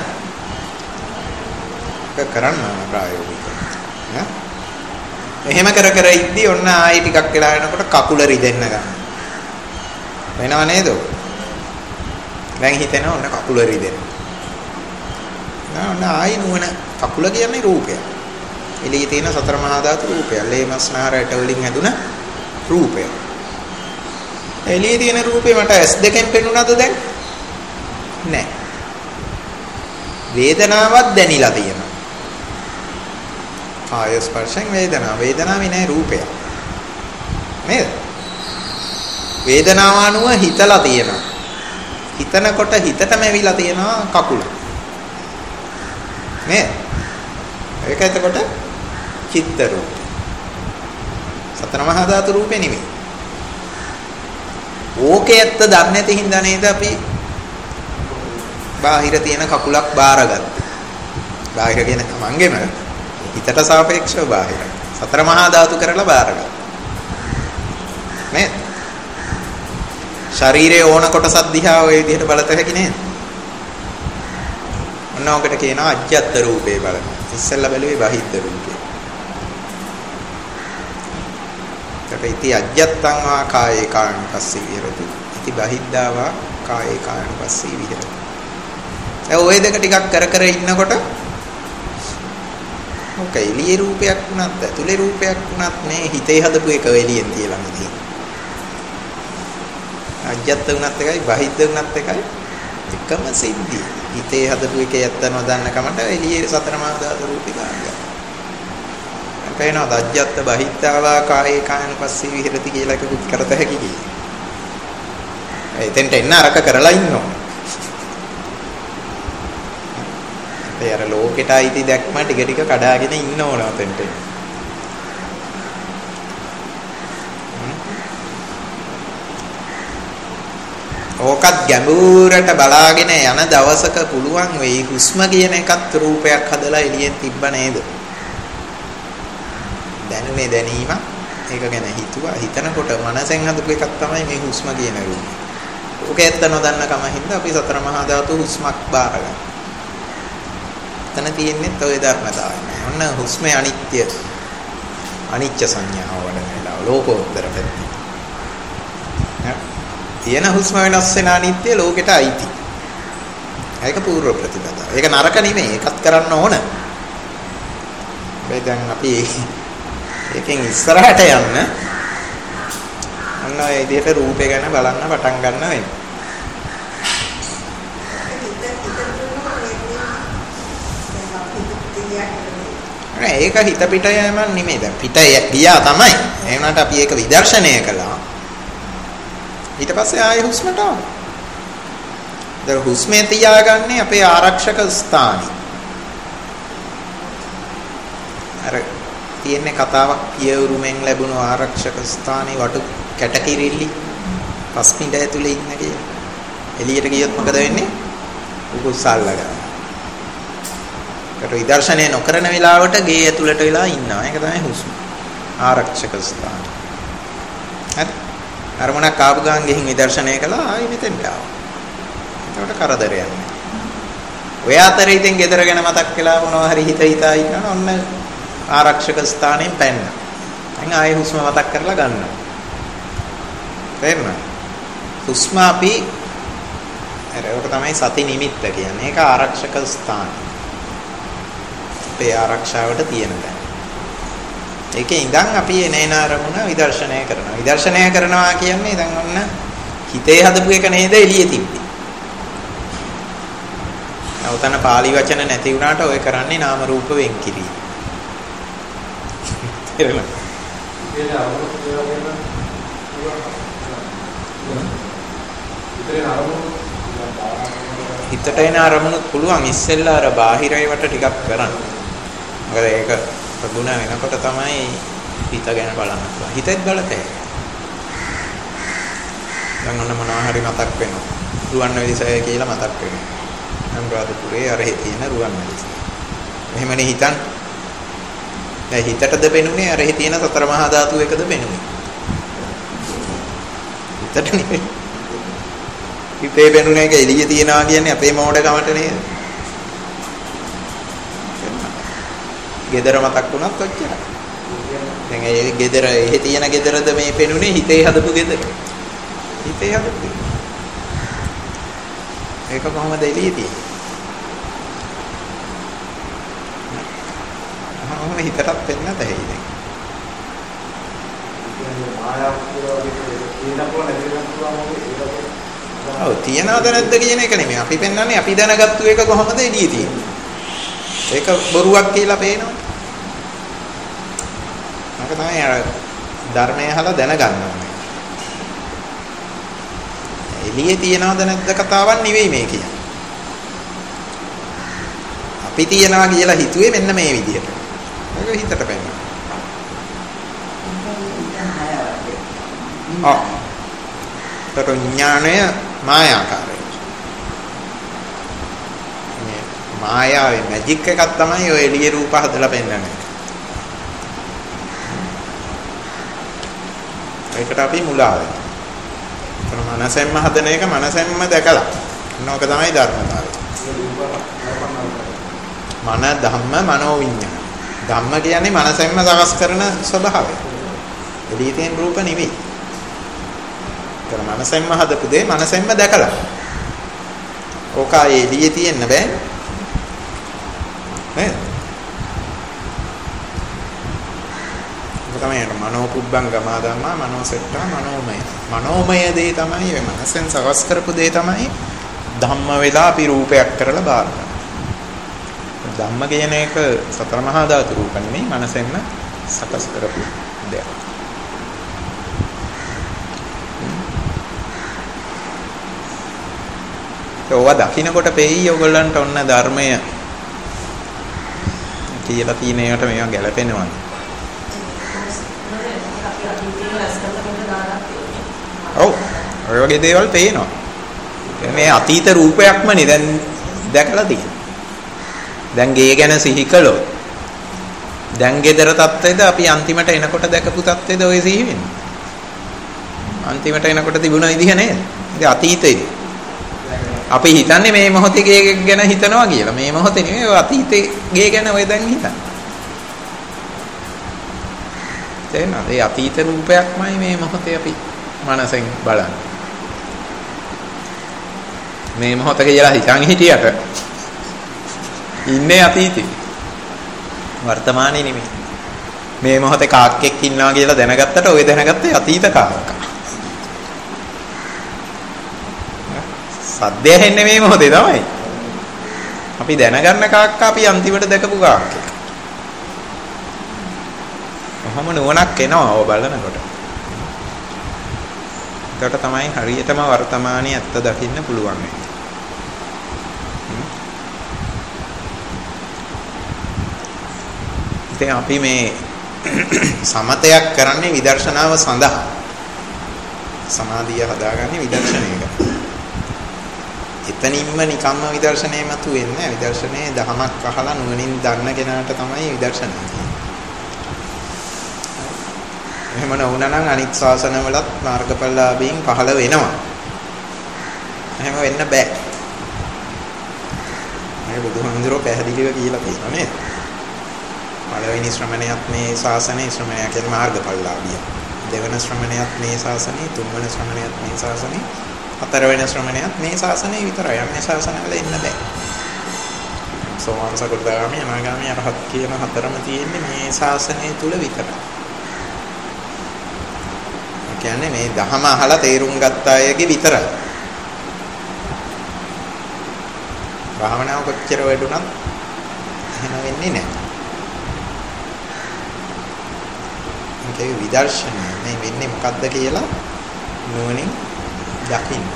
ඒක කරන්න ප්‍රායෝගිකව. ඈ? එහෙම කර කර ඉද්දි ඔන්න ආයි ටිකක් වෙලා යනකොට කකුල රිදෙන්න ගන්නවා. වෙනව නේද? දැන් හිතෙනවා ඔන්න කකුල රිදෙන්න. ඔන්න ආයි නුවණ කකුල කියන්නේ රූපයක්. එළියේ තියෙන සතර මහා ධාතු රූපය. ලේමස්නාරයට වලින් හැදුන රූපය. එළියේ තියෙන රූපේ මට ඇස් දෙකෙන් පෙනුනද දැන්? නෑ. වේදනාවක් දැනිලා තියෙනවා. ආය ස්පර්ශයෙන් වේදනාව. වේදනාවේ නෑ රූපය. නේද? වේදනාව අනුව හිතලා තියෙනවා. හිතනකොට හිතටම ඇවිල්ලා තියෙනවා කකුල. නේද? ඒක එතකොට චිත්ත රූප. සතර මහා ධාතු රූපේ නෙමෙයි. ඕකේ ඇත්ත දන්නේ නැති හින්දා නේද අපි බාහිර තියෙන කකුලක් බාරගත්තේ. බාහිර කියන තමන්ගේම හිතට සාපේක්ෂව බාහිර. සතර මහා ධාතු කරලා බාරගත්තා. නේද? ශරීරයේ ඕන කොටසක් දිහා ඔය විදිහට බලත හැකි නේද? ඔන්න ඔකට කියනවා අජ්ජත් රූපේ බලන. ඉස්සෙල්ලා බැලුවේ බහිද්ද රූපේ. ඉති අජ්ජත්තං වා කායේ කායනුපස්සී විහෙරති. ඉති බහිද්ධා වා කායේ කායනුපස්සී විහෙරති. ඒ ඔය දෙක ටිකක් කර කර ඉන්නකොට ඔක එළියේ රූපයක් වුණත් ඇතුලේ රූපයක් වුණත් මේ හිතේ හදපු එක එළියෙන් තියලා නෙදී. අජ්ජත්ත වුණත් එකයි බහිද්ද වුණත් එකයි එකම සිද්ධිය. හිතේ හදපු එකේ ඇත්ත නොදන්න කමට එළියේ සතර මහා ධාතු රූපේ ගන්නවා. පේනවා අජ්ජත්ත බහිද්ධාවා කායේ කායනුපස්සී විහෙරති කියලා එකකුත් කරත හැකි කියේ. එතෙන්ට එන්න අරක කරලා ඉන්නවා. ඒ අර ලෝකෙට අයිති දැක්ම ටික ටික කඩාගෙන ඉන්න ඕන ඔතෙන්ට. ඕකත් ගැඹුරට බලාගෙන යන දවසක පුළුවන් වෙයි හුස්ම කියන එකත් රූපයක් හදලා එළියෙන් තිබ්බ නේද? දැනුනේ දැනීම ඒක ගැන හිතුවා හිතනකොට මනසෙන් හදපු එකක් තමයි මේ හුස්ම කියන රූපය. ඕක ඇත්ත නොදන්න කම හින්දා අපි සතර මහා ධාතු හුස්මක් බාරගන්නවා. එතන තියෙන්නේ ඔය ධර්මතාවය. ඔන්න හුස්මේ අනිත්‍ය අනිච්ච සංඥාව වඩන වෙලාව ලෝකෝත්තර පැත්තේ. තියෙන හුස්ම වෙනස් වෙන අනිත්‍ය ලෝකෙට අයිති. ඒක පූර්ව ප්‍රතිපදාව. ඒක නරක නෙමෙයි. ඒකත් කරන්න ඕන. මේ දැන් අපි එකෙන් ඉස්සරහට යන්න අන්න ඔය විදිහට රූපේ ගැන බලන්න පටන් ගන්න වෙනවා. ඒක හිත පිට යෑම නෙමෙයි. දැන් පිට ගියා තමයි. ඒ වුණාට අපි ඒක විදර්ශනය කළා. ඊට පස්සේ ආයෙ හුස්මට ආවා. දැන් හුස්මේ තියාගන්නේ අපේ ආරක්ෂක ස්ථානේ. අර තියෙන කතාවක් පියවරුමෙන් ලැබුණු ආරක්ෂක ස්ථානේ වටු කැටකිරිලි පස්මිඩ ඇතුලේ ඉන්න කියලා. එළියට ගියොත් මොකද වෙන්නේ? උකුස්සල්ලා ගන්න. ඒකට විදර්ශනය නොකරන වෙලාවට ගේ ඇතුළට වෙලා ඉන්නවා. ඒක තමයි හුස්ම. ආරක්ෂක ස්ථාන. හරි. අරමුණක් ආපු ගමන් ගිහින් විදර්ශනය කළා ආයි මෙතෙන්ට ආවා. ඒකට කරදරයක් නැහැ. ඔය අතරේ ඉතින් ගෙදර ගැන මතක් වෙලා මොනවා හරි හිත හිතා ඉන්නවා ඔන්න ආරක්ෂක ස්ථානෙන් පැන්න. දැන් ආයෙ හුස්ම මතක් කරලා ගන්නවා. තේරුණා? හුස්ම අපි ඒක තමයි සති නිමිත්ත කියන්නේ. ඒක ආරක්ෂක ස්ථාන. අපේ ආරක්ෂාවට තියෙන තැන. ඒකේ ඉඳන් අපි එනේන අරමුණ විදර්ශනය කරනවා. විදර්ශනය කරනවා කියන්නේ දැන් ඔන්න හිතේ හදපු එක නේද එළියේ තිබ්බේ. අවතන පාලි වචන නැති වුණාට ඔය කරන්නේ නාම රූප වෙන් කිරීම. තේරෙනවද? හිතට එන අරමුණු පුළුවන් ඉස්සෙල්ලා අර බාහිර ඒවට ටිකක් කරන්න. මොකද ඒක ප්‍රගුණ වෙනකොට තමයි හිත ගැන බලන්න පුළුවන්. හිතෙත් බලතේ. දැන් ඔන්න මොනවා හරි මතක් වෙනවා. රුවන්වැලිසෑය කියලා මතක් වෙනවා. අනුරාධපුරේ අර තියෙන රුවන්වැලිසෑය. එහෙමනේ හිතන්. දැන් හිතටද පෙනුනේ අර තියෙන සතර මහා ධාතු එකද පෙනුනේ. හිතට නෙමෙයි. හිතේ පෙනුන එක එළිය තියනවා කියන්නේ අපේ මෝඩකමට නේද? ගෙදර මතක් වුණත් ඔච්චරයි. දැන් ඒ ගෙදර එහෙ තියෙන ගෙදරද මේ පෙනුනේ හිතේ හදපු ගෙදර. හිතේ හදපු. ඒක කොහොමද එළිය තියෙන්නේ? අහම හිතටත් පෙන්නත ඇයි දැන්? මායාව කියලා කියනකොට නැතිවෙනවා. ඔව් තියනවද නැද්ද කියන එක නෙමෙයි. අපි පෙන්වන්නේ අපි දැනගත්තු එක කොහොමද එළියේ තියෙන්නේ. ඒක බොරුවක් කියලා පේනවා. මම තමයි අර ධර්මය අහලා දැනගන්න ඕනේ. එළියේ තියනවද නැද්ද කතාවක් නෙවෙයි මේ කියන්නේ. අපි තියනවා කියලා හිතුවේ මෙන්න මේ විදිහට. ඒක හිතට පෙන්වනවා. ආ. ඥානය මායාකාරයි. මේ මායාවේ මැජික් එකක් තමයි ඔය එළිය රූප හදලා පෙන්නන්නේ. ඒකට අපි මුලා වෙනවා. ඒතර මනසෙන්ම හදන එක මනසෙන්ම දැකලා. නෝක තමයි ධර්මතාවය. මන ධම්ම මනෝ විඤ්ඤාණ. ධම්ම කියන්නේ මනසෙන්ම සකස් කරන ස්වභාවය. එළියේ තියෙන රූප නෙවෙයි. ඒතර මනසෙන්ම හදපු දේ මනසෙන්ම දැකලා. ඕක ආයේ එළියේ තියෙන්න බෑ. නේද? ඒක තමයි මනෝ පුබ්බංගමා ධම්මා මනෝසෙට්ටා මනෝමය. මනෝමය දේ තමයි ඔය මනසෙන් සකස් කරපු දේ තමයි ධම්ම වෙලා අපි රූපයක් කරලා බාර ගන්න. ධම්ම කියන එක සතර මහා ධාතු රූප නෙමෙයි මනසෙන්ම සකස් කරපු දෙයක්. ඒවා දකින්නකොට පෙයි ඔයගොල්ලන්ට ඔන්න ධර්මය කියලා තියෙන ඒවාට මේවා ගැලපෙනවා. ඔව් ඔය වගේ දේවල් පේනවා. මේ අතීත රූපයක්මනේ දැන් දැකලා තියෙන්නේ. දැන් ගේ ගැන සිහි කළොත් දැන් ගෙදර තත්ත්වයේද අපි අන්තිමට එනකොට දැකපු තත්ත්වයේද ඔය සිහි වෙන්නේ. අන්තිමට එනකොට තිබුණ විදිහ නේද? ඉතින් අතීතේදී අපි හිතන්නේ මේ මොහොතේ ගේ ගැන හිතනවා කියලා. මේ මොහොතේ නෙමෙයි ඔය අතීතේ ගේ ගැන ඔය දැන් හිතන්නේ. තේරෙනවද? ඒ අතීත රූපයක්මයි මේ මොහොතේ අපි මනසෙන් බලන්නේ. මේ මොහොත කියලා හිතන් හිටියට ඉන්නේ අතීතේ. වර්තමානයේ නෙමෙයි. මේ මොහොතේ කාක්කෙක් ඉන්නවා කියලා දැනගත්තට ඔය දැනගත්තේ අතීත කාක්කා. සද්දය ඇහෙන්නේ මේ මොහොතේ තමයි. අපි දැනගන්න කාක්කා අපි අන්තිමට දැකපු කාක්කෙක්. කොහොම නුවණක් එනවා ඔය බලනකොට. ඒකට තමයි හරියටම වර්තමානයේ ඇත්ත දකින්න පුළුවන් වෙන්නේ. ඉතින් අපි මේ සමතයක් කරන්නේ විදර්ශනාව සඳහා. සමාධිය හදාගන්නේ විදර්ශනයක. එතනින්ම නිකම්ම විදර්ශනය මතු වෙන්නේ. විදර්ශනයේ දහමක් අහලා නුවණින් දන්න කෙනාට තමයි විදර්ශනය කියන්නේ. එහෙම නොවුනා නම් අනිත් ශාසනවලත් මාර්ගඵලලාභීන් පහළ වෙනවා. එහෙම වෙන්න බෑ. මේ බුදුහාමුදුරුවෝ පැහැදිලිව කියලා තියෙනවා නේද? පළවෙනි ශ්‍රමණයත් මේ ශාසනයේ ශ්‍රමණය කියන්නේ මාර්ගඵලලාභිය. දෙවන ශ්‍රමණයත් මේ ශාසනයේ, තුන්වන ශ්‍රමණයත් මේ ශාසනයේ, හතරවෙනි ශ්‍රමණයත් මේ ශාසනයේ විතරයි. අන්‍ය ශාසනවල ඉන්න බෑ. සෝවාන් සකෘදාගාමී අනාගාමී අරහත් කියන හතරම තියෙන්නේ මේ ශාසනය තුල විතරයි. ඒ කියන්නේ මේ ධහම අහලා තේරුම් ගත්ත අයගේ විතරයි. භාවනාව කොච්චර වැඩුණත් එහෙම වෙන්නේ නැහැ. ඒකේ විදර්ශනය මේ වෙන්නේ මොකද්ද කියලා නුවණින් දකින්න.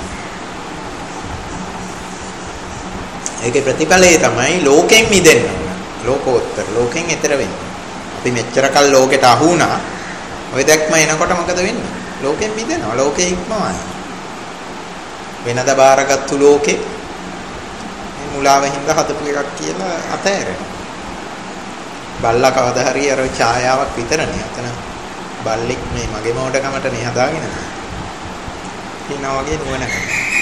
ඒකේ ප්‍රතිඵලය තමයි ලෝකෙන් මිදෙන්න ඕන. ලෝකෝත්තර ලෝකෙන් එතර වෙන්න. අපි මෙච්චර කල් ලෝකෙට අහු වුණා. ඔය දැක්ම එනකොට මොකද වෙන්නේ? ලෝකෙන් මිදෙනවා. ලෝකෙ ඉක්මවයි. වෙනද බාරගත්තු ලෝකේ මුලාවෙන් හින්දා හදපු එකක් කියලා අතෑරෙනවා. බල්ලා කවදා හරි අර ඡායාවක් විතරනේ. අතන බල්ලෙක් මේ මගේ මොඩකමට නේ හදාගෙන තියෙනවා වගේ නුවණක.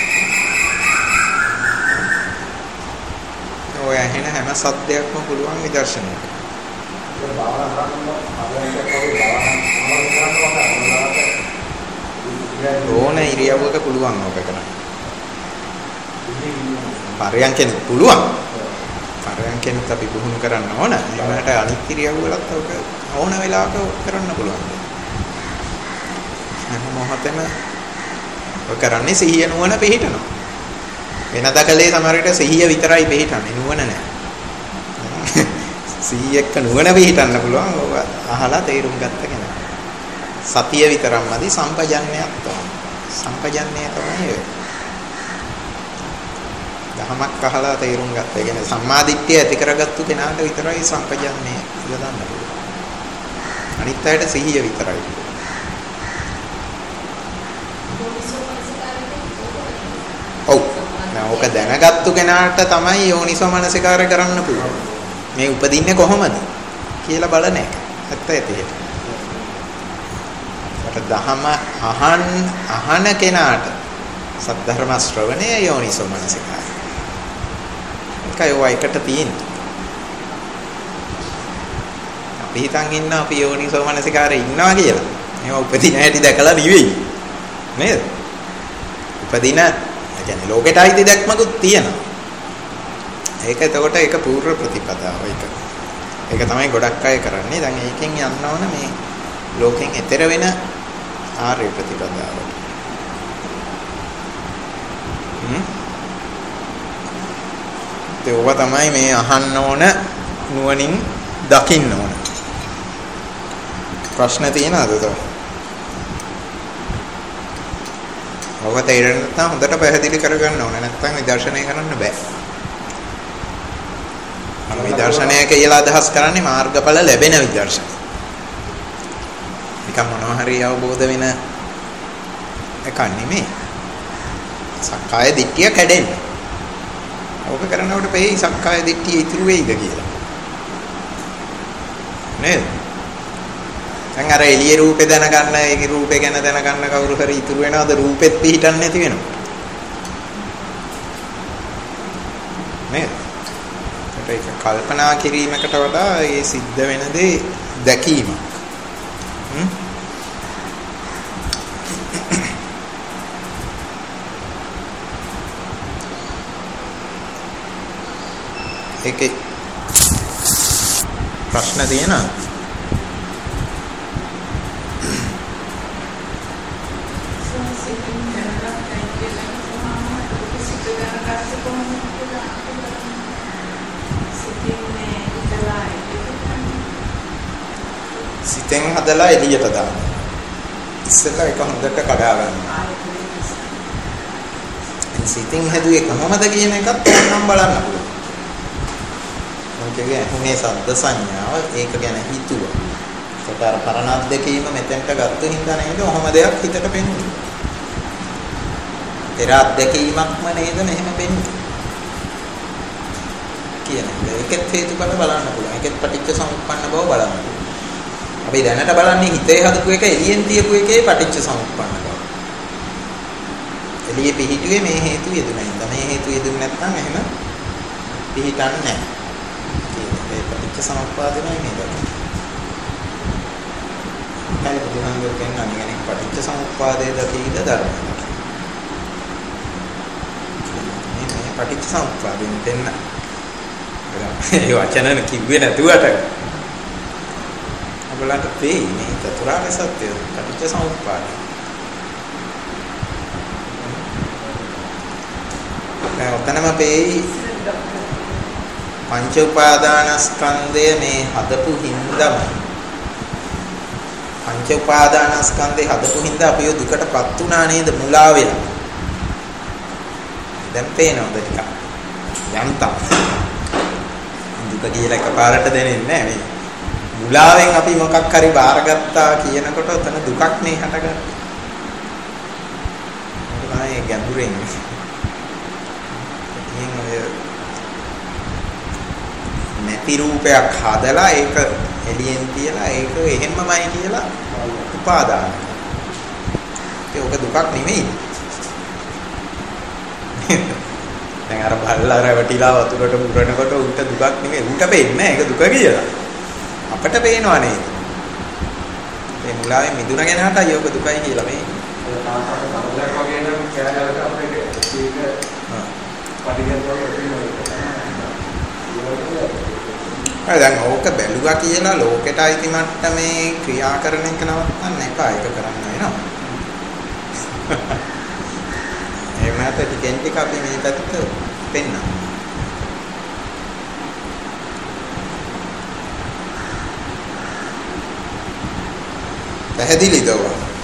ඔය ඇහෙන හැම සද්දයක්ම පුළුවන් විදර්ශනයට. ඒක භාවනා කරනවා ඕන ඉරියව්වක පුළුවන් ඔක කරන්න. පරයන්කෙන් පුළුවන්. පරයන්කෙන් අපි පුහුණු කරන්න ඕන. ඒකට අනිත් ඉරියව්වලත් ඔක ඕන වෙලාවක කරන්න පුළුවන්. හැම මොහොතෙම ඔය කරන්නේ සිහිය නුවණ පිහිටනවා. වෙනදා කලේ සමහර විට සිහිය විතරයි පිහිටන්නේ නුවණ නැහැ. සිහිය එක්ක නුවණ පිහිටන්න පුළුවන්. ඔය අහලා තේරුම් ගත්ත කෙනා. සතිය විතරක්මදි සම්පජන්ණයක් තමයි. සම්පජන්ණය තමයි ඔය. දහමක් අහලා තේරුම් ගත්ත. ඒ කියන්නේ සම්මාදිට්ඨිය ඇති කරගත්තු කෙනාට විතරයි සම්පජන්ණය කියලා ගන්න පුළුවන්. අනිත් අයට සිහිය විතරයි. ඔව්. ඕක දැනගත්තු කෙනාට තමයි යෝනිසෝ මනසිකාරය කරන්න පුළුවන්. මේ උපදින්නේ කොහොමද කියලා බලන එක. ඇත්ත ඇතියට. අර දහම අහන් අහන කෙනාට සද්ධර්ම ශ්‍රවණය යෝනිසෝ මනසිකාරය. ඒකයි ඔය එකට තියෙන්නේ. අපි හිතන් ඉන්න අපි යෝනිසෝ මනසිකාරේ ඉන්නවා කියලා. මේවා උපදින හැටි දැකලා නෙවෙයි. නේද? උපදින කියන්නේ ලෝකෙට අයිති දැක්මකුත් තියෙනවා. ඒක එතකොට ඒක පූර්ව ප්‍රතිපදාව ඒක. ඒක තමයි ගොඩක් අය කරන්නේ. දැන් ඒකෙන් යන්න ඕන මේ ලෝකෙන් එතර වෙන ආර්ය ප්‍රතිපදාව. හ්ම්. ඒක තමයි මේ අහන්න ඕන නුවණින් දකින්න ඕන. ප්‍රශ්න තියෙනවද තව? ඔබ තේරෙන්න නැත්නම් හොඳට පැහැදිලි කරගන්න ඕනේ. නැත්නම් විදර්ශනය කරන්න බෑ. විදර්ශනය කියලා අදහස් කරන්නේ මාර්ගඵල ලැබෙන විදර්ශනය. නිකම් මොනවා හරි අවබෝධ වෙන එකක් නෙමෙයි. සක්කාය දිට්ඨිය කැඩෙන්න. ඔබ කරනකොට වෙයි සක්කාය දිට්ඨිය ඉතුරු වෙයිද කියලා. නේද? දැන් අර එළියේ රූපේ දැනගන්න, ඒකේ රූපේ ගැන දැනගන්න කවුරු හරි ඉතුරු වෙනවද? රූපෙත් පිහිටන්නේ නැති වෙනවා. නේද? ඒක කල්පනා කිරීමකට වඩා ඒ සිද්ධ වෙන දේ දැකීමක්. හ්ම්? ඒකේ ප්‍රශ්න තියෙනවා? සිතෙන් හදලා එළියට දාන්න. ඉස්සෙල්ලා ඒක හොඳට කඩා ගන්න. සිතින් හැදුවේ කොහොමද කියන එකත් ඕනනම් බලන්න පුළුවන්. මොකද ඇහුනේ සද්ද සංඥාව ඒක ගැන හිතුවා. ඒකට අර පරණත් දෙකීම මෙතෙන්ට ගත්ත හින්දා නේද ඔහොම දෙයක් හිතට පෙනුනේ. පෙර අත්දැකීමක්ම නේද මෙහෙම වෙන්නේ කියන්නේ. ඒකෙත් හේතුඵල බලන්න පුළුවන්. ඒකෙත් පටිච්ච සමුප්පන්න බව බලන්න පුළුවන්. අපි දැනට බලන්නේ හිතේ හදපු එක එළියෙන් තියපු එකේ පටිච්ච සමුප්පන්න බව. එළියේ පිහිටුවේ මේ හේතු යෙදුණා. ඉතින් මේ හේතු යෙදුනේ නැත්නම් එහෙම පිහිටන්නේ නැහැ. කියන්නේ පටිච්ච සමුප්පාදනයි නේද? කයි බුදුහාමුදුරුවෝ කියන්නේ අනිවාර්යෙන් පටිච්ච සමුප්පාදයේ දකීද ධර්මයක්. මේ පටිච්ච සමුප්පාදයෙන් දෙන්න. ඒ වචනන කිව්වේ නැතුවට අපලන්ට තේින්නේ චතුරාර්ය සත්‍ය පටිච්ච සමුප්පාදය. දැන් ඔතනම මේ පංච උපාදානස්කන්ධය මේ හදපු හින්දාමයි. පංච උපාදානස්කන්ධේ හදපු හින්දා අපිව දුකටපත් වුණා නේද මුලා වෙලා. දැන් පේනවද ටිකක්? යන්තම් දුක කියලා එකපාරට දැනෙන්නේ නැහැ මේ. මුලාවෙන් අපි මොකක් හරි බාරගත්තා කියනකොට උතන දුකක් නේ හටගන්නේ. ඒක ගැඹුරින්. ඉතින් ඔය නැති රූපයක් හදලා ඒක එළියෙන් තියලා ඒක එහෙමමයි කියලා උපාදාන. ඒක දුකක් නෙමෙයි. දැන් අර බල්ලා රැවටිලා වතුරට මුරනකොට උන්ට දුකක් නෙමෙයි. උන්ට පේන්නේ නැහැ ඒක දුක කියලා. අපට පේනවා නේද? මේ මුලාවේ මිදුණ ගැනහටයි ඔක දුකයි කියලා මේ. ඒ තාත්තට සමුදයක් වගේ නම් කෑගලට අපිට ඒක පටිගත වෙනවා. දැන් ඕක බැලුවා කියලා ලෝකෙට අයිති මට්ටමේ ක්‍රියා කරන එක නවත්තන්න එපා. ඒක කරන්න වෙනවා. ඒ මාත ටිකෙන් ටික අපි මේ පැත්ත පෙන්නනවා. පැහැදිලිද ඔය?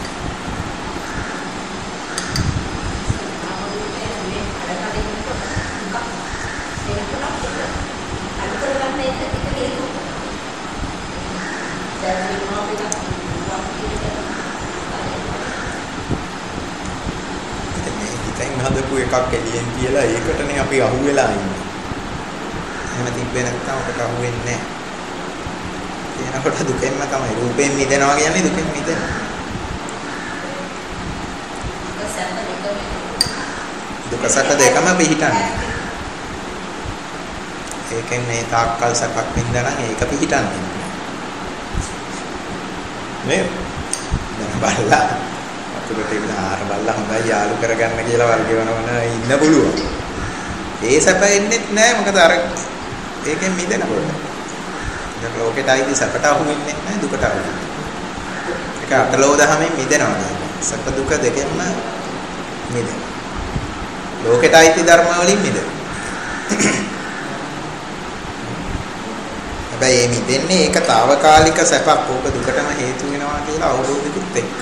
හදපු එකක් එළියෙන් කියලා ඒකටනේ අපි අහු වෙලා ඉන්නේ. එහෙම තිබ්බේ නැත්නම් ඔකට අහු වෙන්නේ නැහැ. එනකොට දුකෙන්ම තමයි රූපයෙන් මිදෙනවා කියන්නේ දුකෙන් මිදෙනවා. දුක සැප දෙකම පිහිටන්නේ. ඒකෙන් මේ තාක්කල් සැපක් වින්දා නම් ඒක පිහිටන්නේ. මේ දැන් බලලා අතුලට ඉන්න ආර බල්ලා හොඳයි යාළු කරගන්න කියලා වර්ගවනවන ඉන්න පුළුවන්. ඒ සැප එන්නේ නැහැ මොකද අර ඒකෙන් මිදෙනකොට. දැන් ලෝකෙට ආයිදි සැපට අහු වෙන්නේ නැහැ දුකට අහු වෙන්නේ. ඒක අටලෝ දහමෙන් මිදෙනවා. සැප දුක දෙකෙන්ම මිදෙනවා. ලෝකෙට ආයිදි ධර්ම වලින් මිදෙනවා. හැබැයි මේ මිදෙන්නේ ඒක తాවකාලික සැපක්. ඕක දුකටම හේතු වෙනවා කියලා අවබෝධිකුත් එක්ක.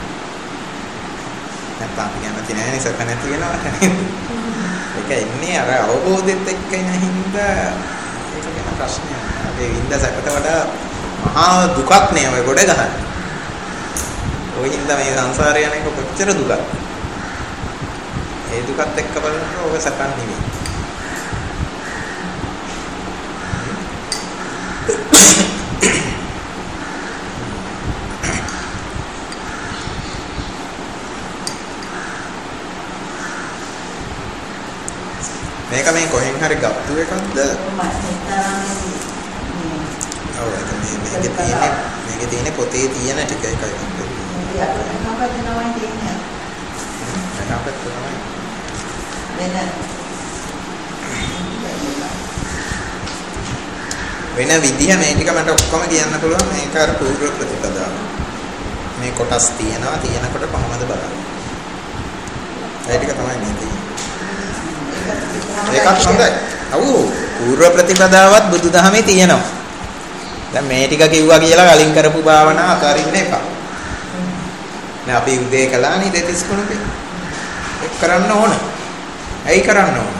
නැත්නම් කියන්නත් නෑනේ සැප නැති වෙනවට නේද? ඒක එන්නේ අර අවබෝධෙත් එක්ක එන හින්දා ඒක ගැන ප්‍රශ්නයක්. අපි විඳ සැපට වඩා මහා දුකක් නේ ඔය ගොඩ ගහන්නේ. ওই හින්දා මේ සංසාරය යන එක කොච්චර දුකක්ද? ඒ දුකත් එක්ක බලනකොට ඔක සැපක් නෙවෙයි. මේක මේ කොහෙන් හරි ගත්තු එකක්ද? ඔව් ඒක මේ මේකේ තියෙන මේකේ තියෙන පොතේ තියෙන ටික එකයි. වෙන විදිහ මේ ටික මට ඔක්කොම කියන්න පුළුවන්. මේක අර පූර්ව ප්‍රතිපදාව. මේ කොටස් තියෙනවා තියෙනකොට කොහොමද බලන්නේ? ඒ ටික තමයි මේ තියෙන්නේ. ඒකත් හොඳයි. අවු පූර්ව ප්‍රතිපදාවත් බුදුදහමේ තියෙනවා. දැන් මේ ටික කිව්වා කියලා කලින් කරපු භාවනා අතාරින්න එපා. දැන් අපි උදේ කළානේ දෙතිස් කුණපේ. ඒක කරන්න ඕන. ඇයි කරන්න ඕන?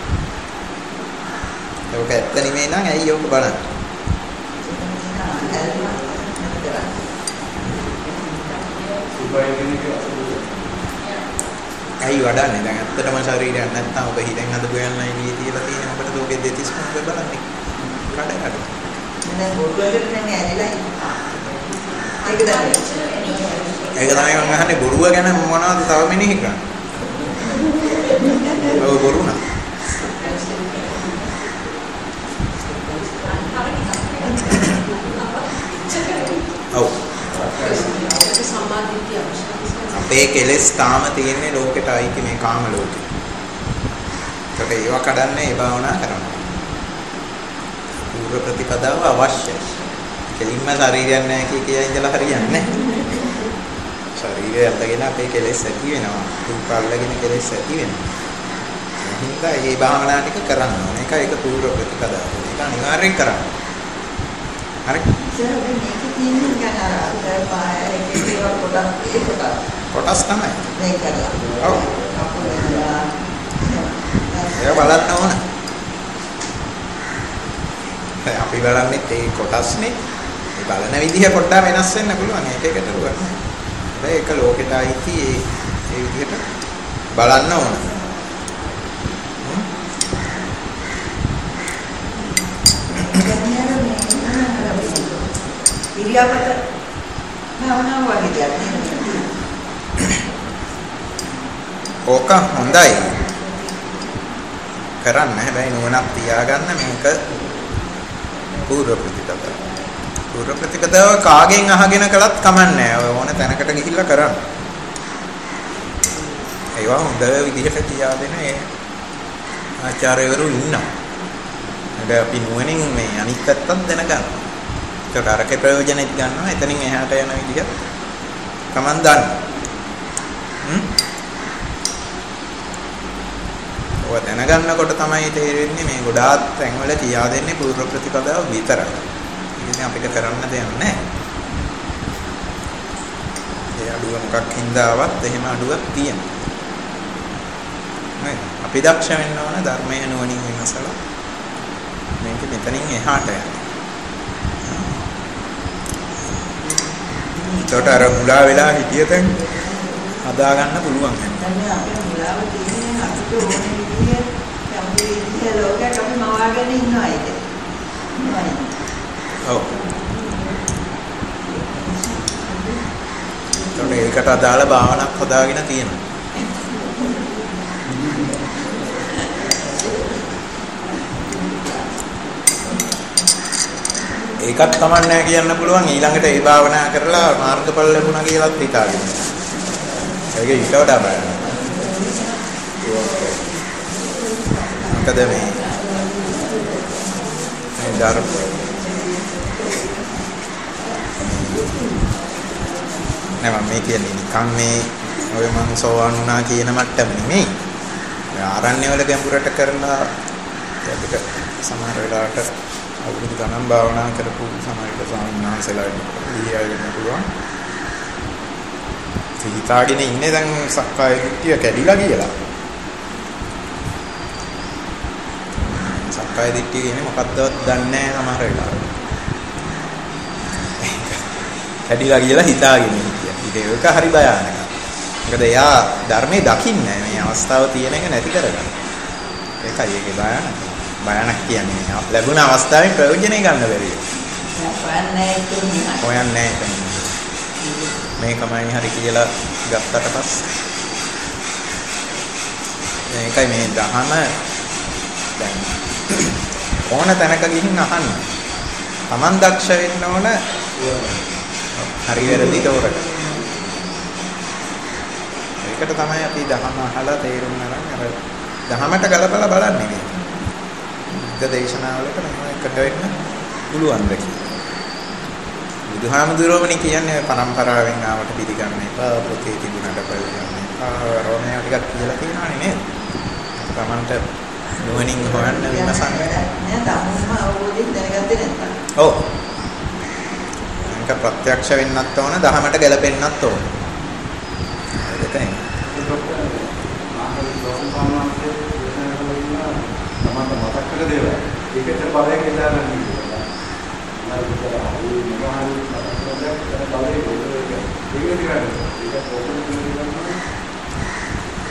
ඒක ඇත්ත නෙමෙයි නම් ඇයි ඕක බලන්න? ඇයි වඩන්නේ? දැන් ඇත්තටම ශරීරයක් නැත්නම් ඔබ හිතෙන් හදපු යන්න එළිය තියලා තියෙන ඔබට ලෝකෙ දෙතිස් මොකද බලන්නේ? කඩ කඩ. නෑ බොරුවකට නෙමෙයි ඇලිලා ඉන්නවා. ඒක තමයි. ඒක තමයි මම අහන්නේ බොරුව ගැන මොනවද තව මෙනෙහි කරන්නේ? ඔව් බොරු නා. ඔව්. අපේ කෙලෙස් තාම තියෙන්නේ ලෝකෙට අයිති මේ කාම ලෝකෙ. ඒකට ඒවා කඩන්න ඒ භාවනා කරනවා. පූර්ව ප්‍රතිපදාව අවශ්‍යයි. කෙලින්ම ශරීරයක් නැහැ කිය කිය ඉඳලා හරියන්නේ නැහැ. ශරීරය අල්ලගෙන අපේ කෙලෙස් ඇති වෙනවා. රූප අල්ලගෙන කෙලෙස් ඇති වෙනවා. එහෙනම් මේ භාවනා ටික කරන්න ඕනේ. ඒක ඒක පූර්ව ප්‍රතිපදාව. ඒක අනිවාර්යෙන් කරන්න. හරි. මේක තියෙන්නේ නිකන් අර අර පාය එකේ ඒවා කොටස් ඒ කොටස්. කොටස් තමයි. මේක කරලා. ඔව්. ඒක බලන්න ඕන. අපි බලන්නේ ඒ කොටස්නේ. මේ බලන විදිහ පොඩ්ඩක් වෙනස් වෙන්න පුළුවන්. ඒක එකට රුවක්. හැබැයි ඒක ලෝකෙට අයිති ඒ ඒ විදිහට බලන්න ඕන. ඉරියාපත භාවනාව වගේ දෙයක් නෙමෙයි. ඕක හොඳයි. කරන්න හැබැයි නුවණක් තියාගන්න මේක පූර්ව ප්‍රතිපදාව. පූර්ව ප්‍රතිපදාව කාගෙන් අහගෙන කළත් කමන්නේ නැහැ. ඕන තැනකට ගිහිල්ලා කරන්න. ඒවා හොඳ විදිහට කියා දෙන ඒ ආචාර්යවරු ඉන්නවා. හැබැයි අපි නුවණින් මේ අනිත් පැත්තත් දැනගන්න. ඒකට අරකේ ප්‍රයෝජනෙත් ගන්නවා. එතනින් එහාට යන විදිහ කමන් දන්න. හ්ම්. ඔය දැනගන්නකොට තමයි තේරෙන්නේ මේ ගොඩාක් තැන්වල කියා දෙන්නේ පූර්ව ප්‍රතිපදාව විතරයි. ඉතින් අපිට කරන්න දෙයක් නැහැ. ඒ අඩුව මොකක් හින්දාවත් එහෙම අඩුවක් තියෙනවා. නේද? අපි දක්ෂ වෙන්න ඕන ධර්මයේ නුවණින් විමසලා මේක මෙතනින් එහාට යන්න. ඒකට අර මුලා වෙලා හිටිය තැන් හදා ගන්න පුළුවන් වෙනවා. දැන් අපේ මුලාව තියෙන්නේ අපිට ඕනේ විදිය කම්පි විදිය ලෝකයක් අපි මවාගෙන ඉන්නවා ඒක. ඔව්. ඒකට අදාළ භාවනාවක් හදාගෙන තියෙනවා. ඒකත් කමන්නේ නැහැ කියන්න පුළුවන් ඊළඟට ඒ භාවනා කරලා මාර්ගඵල ලැබුණා කියලාත් හිතාගෙන. ඒක ඊට වඩා බයයි. මොකද මේ මේ ධර්ම නෑ මම මේ කියන්නේ නිකන් මේ ඔය මං සෝවන් වුණා කියන මට්ටම නෙමෙයි. ආරණ්‍ය වල ගැඹුරට කරලා අපිට සමහර වෙලාවට අවුරුදු ගණන් භාවනා කරපු සමහර ස්වාමීන් වහන්සේලා ඉන්නේ වෙන්න පුළුවන්. හිතාගෙන ඉන්නේ දැන් සක්කාය දිට්ඨිය කැඩිලා කියලා. සක්කාය දිට්ඨිය කියන්නේ මොකක්දවත් දන්නේ නැහැ සමහර වෙලාවට. කැඩිලා කියලා හිතාගෙන ඉන්නේ. ඉතින් ඒක හරි භයානකයි. මොකද එයා ධර්මයේ දකින්නේ මේ අවස්ථාව තියෙන එක නැති කරගන්න. ඒකයි ඒකේ භයානක. භයානක කියන්නේ ලැබුණ අවස්ථාවෙන් ප්‍රයෝජනෙ ගන්න බැරි. හොයන්නේ නැහැ. හොයන්නේ නැහැ. මේකමයි හරි කියලා ගත්තට පස්සේ මේකයි මේ දහම දැන් ඕන තැනක ගිහින් අහන්න. Taman දක්ෂ වෙන්න ඕන හරි වැරදි තෝරගන්න. ඒකට තමයි අපි දහම අහලා තේරුම් ගන්න අර දහමට ගලපලා බලන්නේ මේ. බුද්ධ දේශනාවලට මෙහෙම එකට වෙන්න පුළුවන්ද කියලා. බුදුහාමුදුරුවෝනේ කියන්නේ පරම්පරාවෙන් ආවට පිළිගන්න එපා පොතේ තිබුණාට ප්‍රයෝජන නැහැ. රෝමයා ටිකක් කියලා තියෙනවානේ නේද? තමන්ට නුවණින් හොයන්න විමසන්න. නෑ ධර්මම අවබෝධයෙන් දැනගත්තේ නැත්තම්. ඔව්. ඒක ප්‍රත්‍යක්ෂ වෙන්නත් ඕන, දහමට ගැලපෙන්නත් ඕන. ඒකයි. තමන්ට මතක් කළ දේවල්. ඒකට බලයෙන් ඉඳලා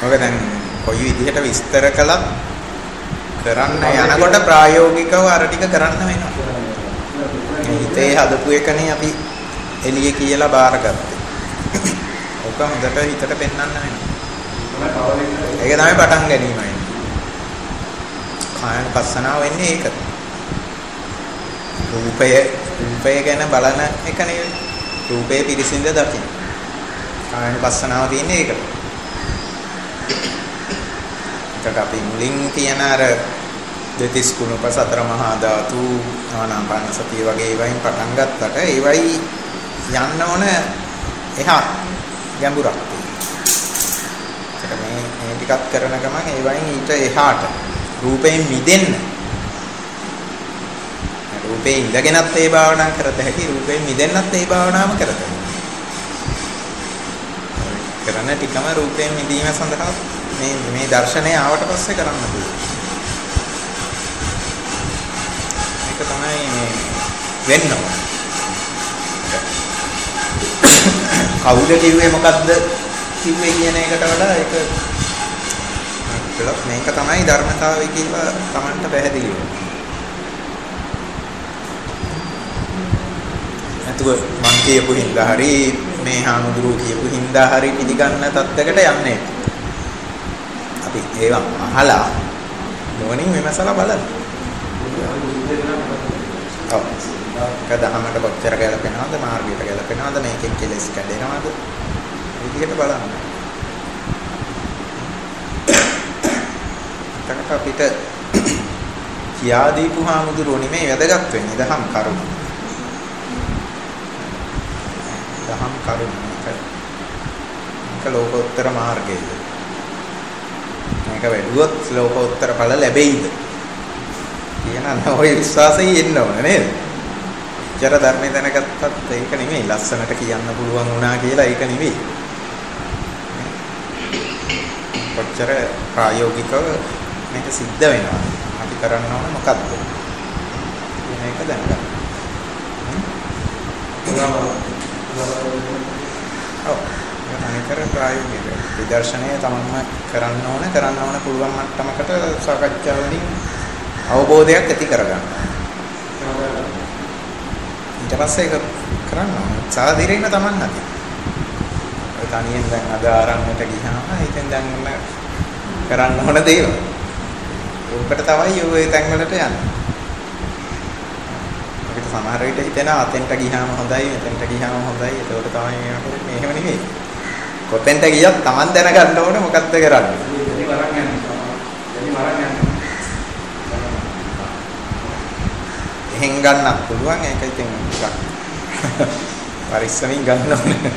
මොකද දැන් කොයි විදිහට විස්තර කළත් කරන්න යනකොට ප්‍රායෝගිකව අර ටික කරන්න වෙනවා. හිතේ හදපු එකනේ අපි එළිය කියලා බාරගත්තේ. ඔක හොඳට හිතට පෙන්වන්න වෙනවා. ඒක තමයි පටන් ගැනීමයි. කායනුපස්සනාව වෙන්නේ ඒක. රූපය රූපය ගැන බලන එක නෙවෙයි. රූපේ පිරිසිඳ දකින්න. කායනුපස්සනාව තියෙන්නේ ඒකට. ඒක අපි මුලින් කියන අර දෙතිස් කුණප සතර මහා ධාතු ආනාපාන සතිය වගේ ඒවායින් පටන් ගත්තට ඒවයි යන්න ඕන එහා ගැඹුරක් තියෙනවා. මේ මේ ටිකක් කරන ගමන් ඒවයින් ඊට එහාට රූපයෙන් මිදෙන්න. රූපේ ඉඳගෙනත් ඒ භාවනා කරත හැකි, රූපයෙන් මිදෙන්නත් ඒ භාවනාවම කරත හැකි. කරන ටිකම රූපයෙන් මිදීම සඳහා මේ මේ දර්ශනය ආවට පස්සේ කරන්න පුළුවන්. ඒක තමයි මේ වෙන්න ඕන. කවුද කිව්වේ මොකද්ද කිව්වේ කියන එකට වඩා ඒක මේක තමයි ධර්මතාවය කියලා Tamanට පැහැදිලි වෙනවා. නැතුව මං කියපු හින්දා හරි මේ හාමුදුරුවෝ කියපු හින්දා හරි පිළිගන්න තත්යකට යන්නේ. අපි ඒවා අහලා මොනින් විමසලා බලන්න. ඔව්. කදහමකට කොච්චර ගැලපෙනවද, මාර්ගයට ගැලපෙනවද, මේකෙන් කෙලස් කැඩෙනවද? විදිහට බලන්න. එතකොට අපිට කියා දීපු හාමුදුරුවෝ නෙමෙයි වැදගත් වෙන්නේ දහම් කරුණ. දහම් කරුණ මේක ලෝකෝත්තර මාර්ගයද? මේක වැඩුවොත් ලෝකෝත්තර ඵල ලැබෙයිද? කියන ඔය විශ්වාසයෙන් එන්න ඕන නේද? චර ධර්මය දැනගත්තත් ඒක නෙමෙයි ලස්සනට කියන්න පුළුවන් වුණා කියලා ඒක නෙමෙයි. කොච්චර ප්‍රායෝගිකව මේක සිද්ධ වෙනවා. අපි කරන්න ඕන මොකද්ද? මේක දැනගන්න. ඔව්. මේකර ප්‍රායෝගික විදර්ශනය තමන්ම කරන්න ඕන කරන්න ඕන පුළුවන් මට්ටමකට සාකච්ඡා වලින් අවබෝධයක් ඇති කරගන්න. ඊට පස්සේ ඒක කරන්න ඕන. සාධිරින්න තමන් නැති. ඔය තනියෙන් දැන් අද ආරම්භයට ගියාම හිතෙන් දැන් කරන්න ඕන දේවල්. උකට තමයි ඔය තැන් වලට යන්නේ. අපිට සමහර විට හිතෙනවා අතෙන්ට ගියාම හොඳයි, මෙතෙන්ට ගියාම හොඳයි. ඒකට තමයි මේවා කරන්නේ. එහෙම නෙමෙයි. කොතෙන්ට ගියත් තමන් දැනගන්න ඕනේ මොකක්ද කරන්නේ. එනි වරන් යන්නේ. එනි වරන් යන්නේ. එහෙන් ගන්නත් පුළුවන්. ඒක ඉතින් ටිකක් පරිස්සමින් ගන්න ඕනේ.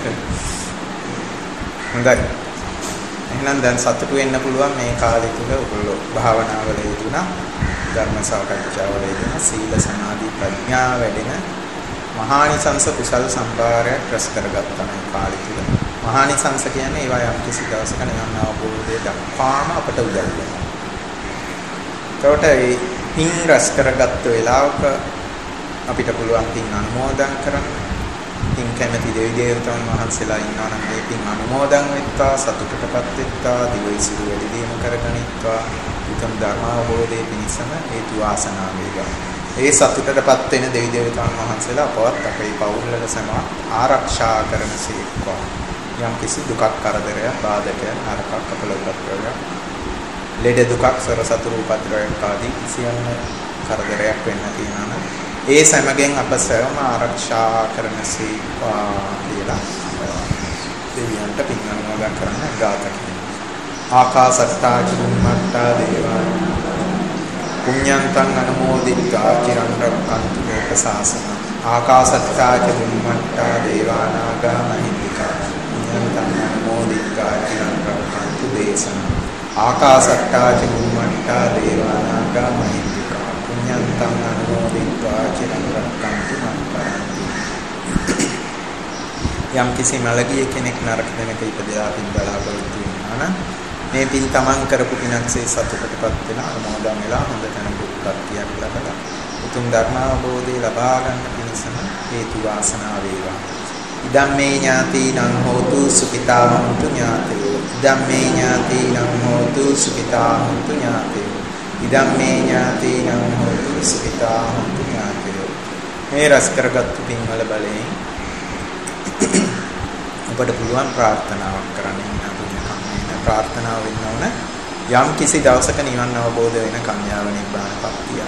හොඳයි. එහෙනම් දැන් සතුටු වෙන්න පුළුවන් මේ කාලය තුල ඔයගොල්ලෝ භාවනාවල යෙදුණා, ධර්ම සාකච්ඡාවල යෙදුණා, සීල සමාධි ප්‍රඥා වැඩෙන මහානිසංස කුසල් සම්භාරයක් රැස් කරගත්තා මේ කාලය තුල. මහානිසංස කියන්නේ ඒවා යම් කිසි දවසක නිවන් අවබෝධය දක්වාම අපට උදව් වෙනවා. ඒකට මේ පින් රැස් කරගත්ත වෙලාවක අපිට පුළුවන් පින් අනුමෝදන් කරන්න. පින් කැමැති දෙවි දේවතාවුන් වහන්සේලා ඉන්නවා නම් මේ පින් අනුමෝදන් වෙත්තා, සතුටටපත් වෙත්තා, දිවයිසිරු වැඩි දියුණු කරගනිත්වා, උතුම් ධර්ම අවබෝධයේ පිණසම හේතු වාසනා වේවා. ඒ සතුටටපත් වෙන දෙවි දේවතාවුන් වහන්සේලා අපවත් අපේ පෞරුලක සම ආරක්ෂා කරනසේක්වා. යම් කිසි දුකක්, කරදරයක්, බාධකයක්, නරකක්, අපලෝකත්වයක්, ලෙඩ දුකක්, සර සතුරු උපද්‍රවයක් ආදී කිසියම් කරදරයක් වෙන්න තියෙනවා නම් ඒ සමගින් අප සෑම ආරක්ෂා කරනසේක්වා කියලා දෙවියන්ට පින් අනුමෝදන් කරන ගාථා කියනවා. ආකාසට්ටා චුම්මට්ටා දේවා පුඤ්ඤන්තං අනුමෝදිත්වා චිරන් රක්ඛන්තු ලෝක සාසන. ආකාසට්ටා චුම්මට්ටා දේවානාගා මහිත්‍තිකා පුඤ්ඤන්තං අනුමෝදිත්වා චිරන් රක්ඛන්තු දේශන. ආකාසට්ටා චුම්මට්ටා දේවානාගා මහිත්‍තිකා පුඤ්ඤන්තං අනුමෝදිත්වා චිරන් රක්ඛන්තු මං පරන්ති. යම් කිසි මළගිය කෙනෙක් නරක දෙනක ඉපදලා පින් බලාපොරොත්තු වෙනවා නම් මේ පින් තමන් කරපු පිනක්සේ සතුටටපත් වෙන අනුමෝදන් වෙලා හොඳ තැනකටපත්තියක් ලැබලා උතුම් ධර්ම අවබෝධය ලබා ගන්න පිණිසම හේතු වාසනා වේවා. ඉදම් මේ ඥාති නං හෝතු සුඛිතා හොන්තු ඥාතයෝ ධම්මේ ඥාතිනම් හෝතු සුඛිතා හොන්තු ඥාතයෝ. ධම්මේ ඥාතිනම් හෝතු සුඛිතා හොන්තු ඥාතයෝ. මේ රස කරගත්තු පින්වල බලයෙන් ඔබට පුළුවන් ප්‍රාර්ථනාවක් කරන්න ඉන්න පුණ්‍යකම්මේන ප්‍රාර්ථනාව වෙන්න ඕන යම් කිසි දවසක නිවන් අවබෝධ වෙන කන්‍යාව නිබ්බානපත්තිය.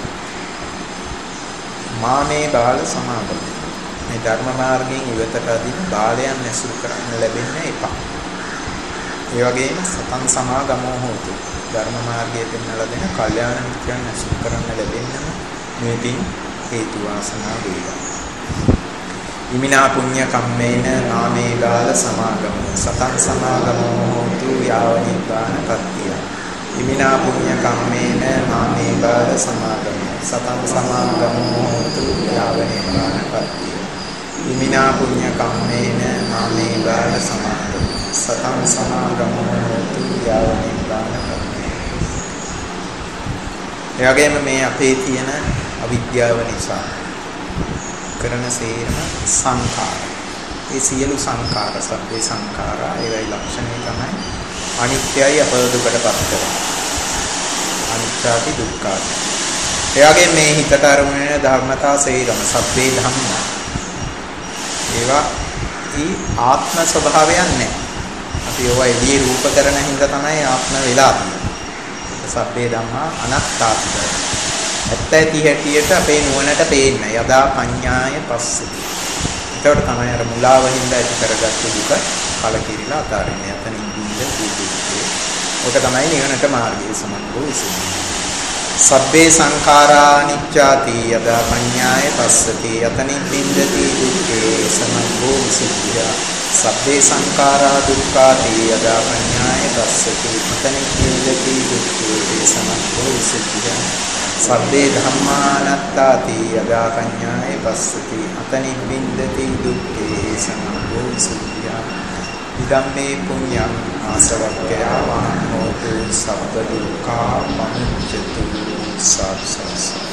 මාමේ බාල සමාගම. මේ ධර්ම මාර්ගයෙන් ඉවතට අදින බාලයන් ඇසුරු කරන්න ලැබෙන්නේ එපා. ඒ වගේම සතන් සමාගමෝ හෝතු. ධර්ම මාර්ගයේ පෙන්වලා දෙන කල්යාණ මිත්‍රයන් ඇසුරු කරන්න ලැබෙන්නම මේ පින් හේතු වාසනා වේවා. ඉමිනා පුඤ්ඤ කම්මේන නාමේ බාල සමාගමෝ සතං සමාගමෝ හෝතු යාව නිබ්බාන පත්තිය. ඉමිනා පුඤ්ඤ කම්මේන නාමේ බාල සමාගමෝ සතං සමාගමෝ හෝතු යාව නිබ්බාන පත්තිය. ඉමිනා පුඤ්ඤ කම්මේන නාමේ බාල සමාගමෝ සතං සමාගමෝ හෝතු යාව නිබ්බාන පත්තිය. එවැගේම මේ අපේ තියෙන අවිද්‍යාව නිසා කරන සේරම සංඛාර. ඒ සියලු සංඛාර සබ්බේ සංඛාරා ඒවයි ලක්ෂණය තමයි අනිත්‍යයි අපදුකටපත් කරන. අනිත්‍යයි දුක්ඛයි. ඒ වගේම මේ හිතට අරමුණ වෙන ධර්මතා සේරම සබ්බේ ධම්මා. ඒවා ඊ ආත්ම ස්වභාවයක් නැහැ. අපි ඒවා එළියේ රූප කරන හින්දා තමයි ආත්ම වෙලා තියෙන්නේ. සබ්බේ ධම්මා අනාත්තාතිකයි. ඇත්ත ඇති හැටියට අපේ නුවණට පේන්න යදා පඤ්ඤාය පස්සති. ඒකට තමයි අර මුලාව හින්දා ඇති කරගත්තු දුක කලකිරිලා අතාරින්නේ. එතනින් දින්ද දුකේ. ඕක තමයි නිවනට මාර්ගය සමන්ගෝ විසුද්ධිය. සබ්බේ සංඛාරා අනිච්චාති යදා පඤ්ඤාය පස්සති. එතනින් දින්දති දුක්ඛේ සමන්ගෝ විසුද්ධිය. සබ්බේ සංඛාරා දුක්ඛාති යදා පඤ්ඤාය පස්සති. එතනින් දින්දති දුක්ඛේ සමන්ගෝ විසුද්ධිය. සබ්බේ ධම්මානත්තාති යදා පඤ්ඤාය පස්සති. අතනින් බින්දති දුක්ඛේ සමග්ගෝ විසුද්ධිය. ඉදම්මේ පුඤ්ඤං ආසවක්ඛයා වහං හෝතු සබ්බ දුක්ඛා පමුච්ඡතු සාසස.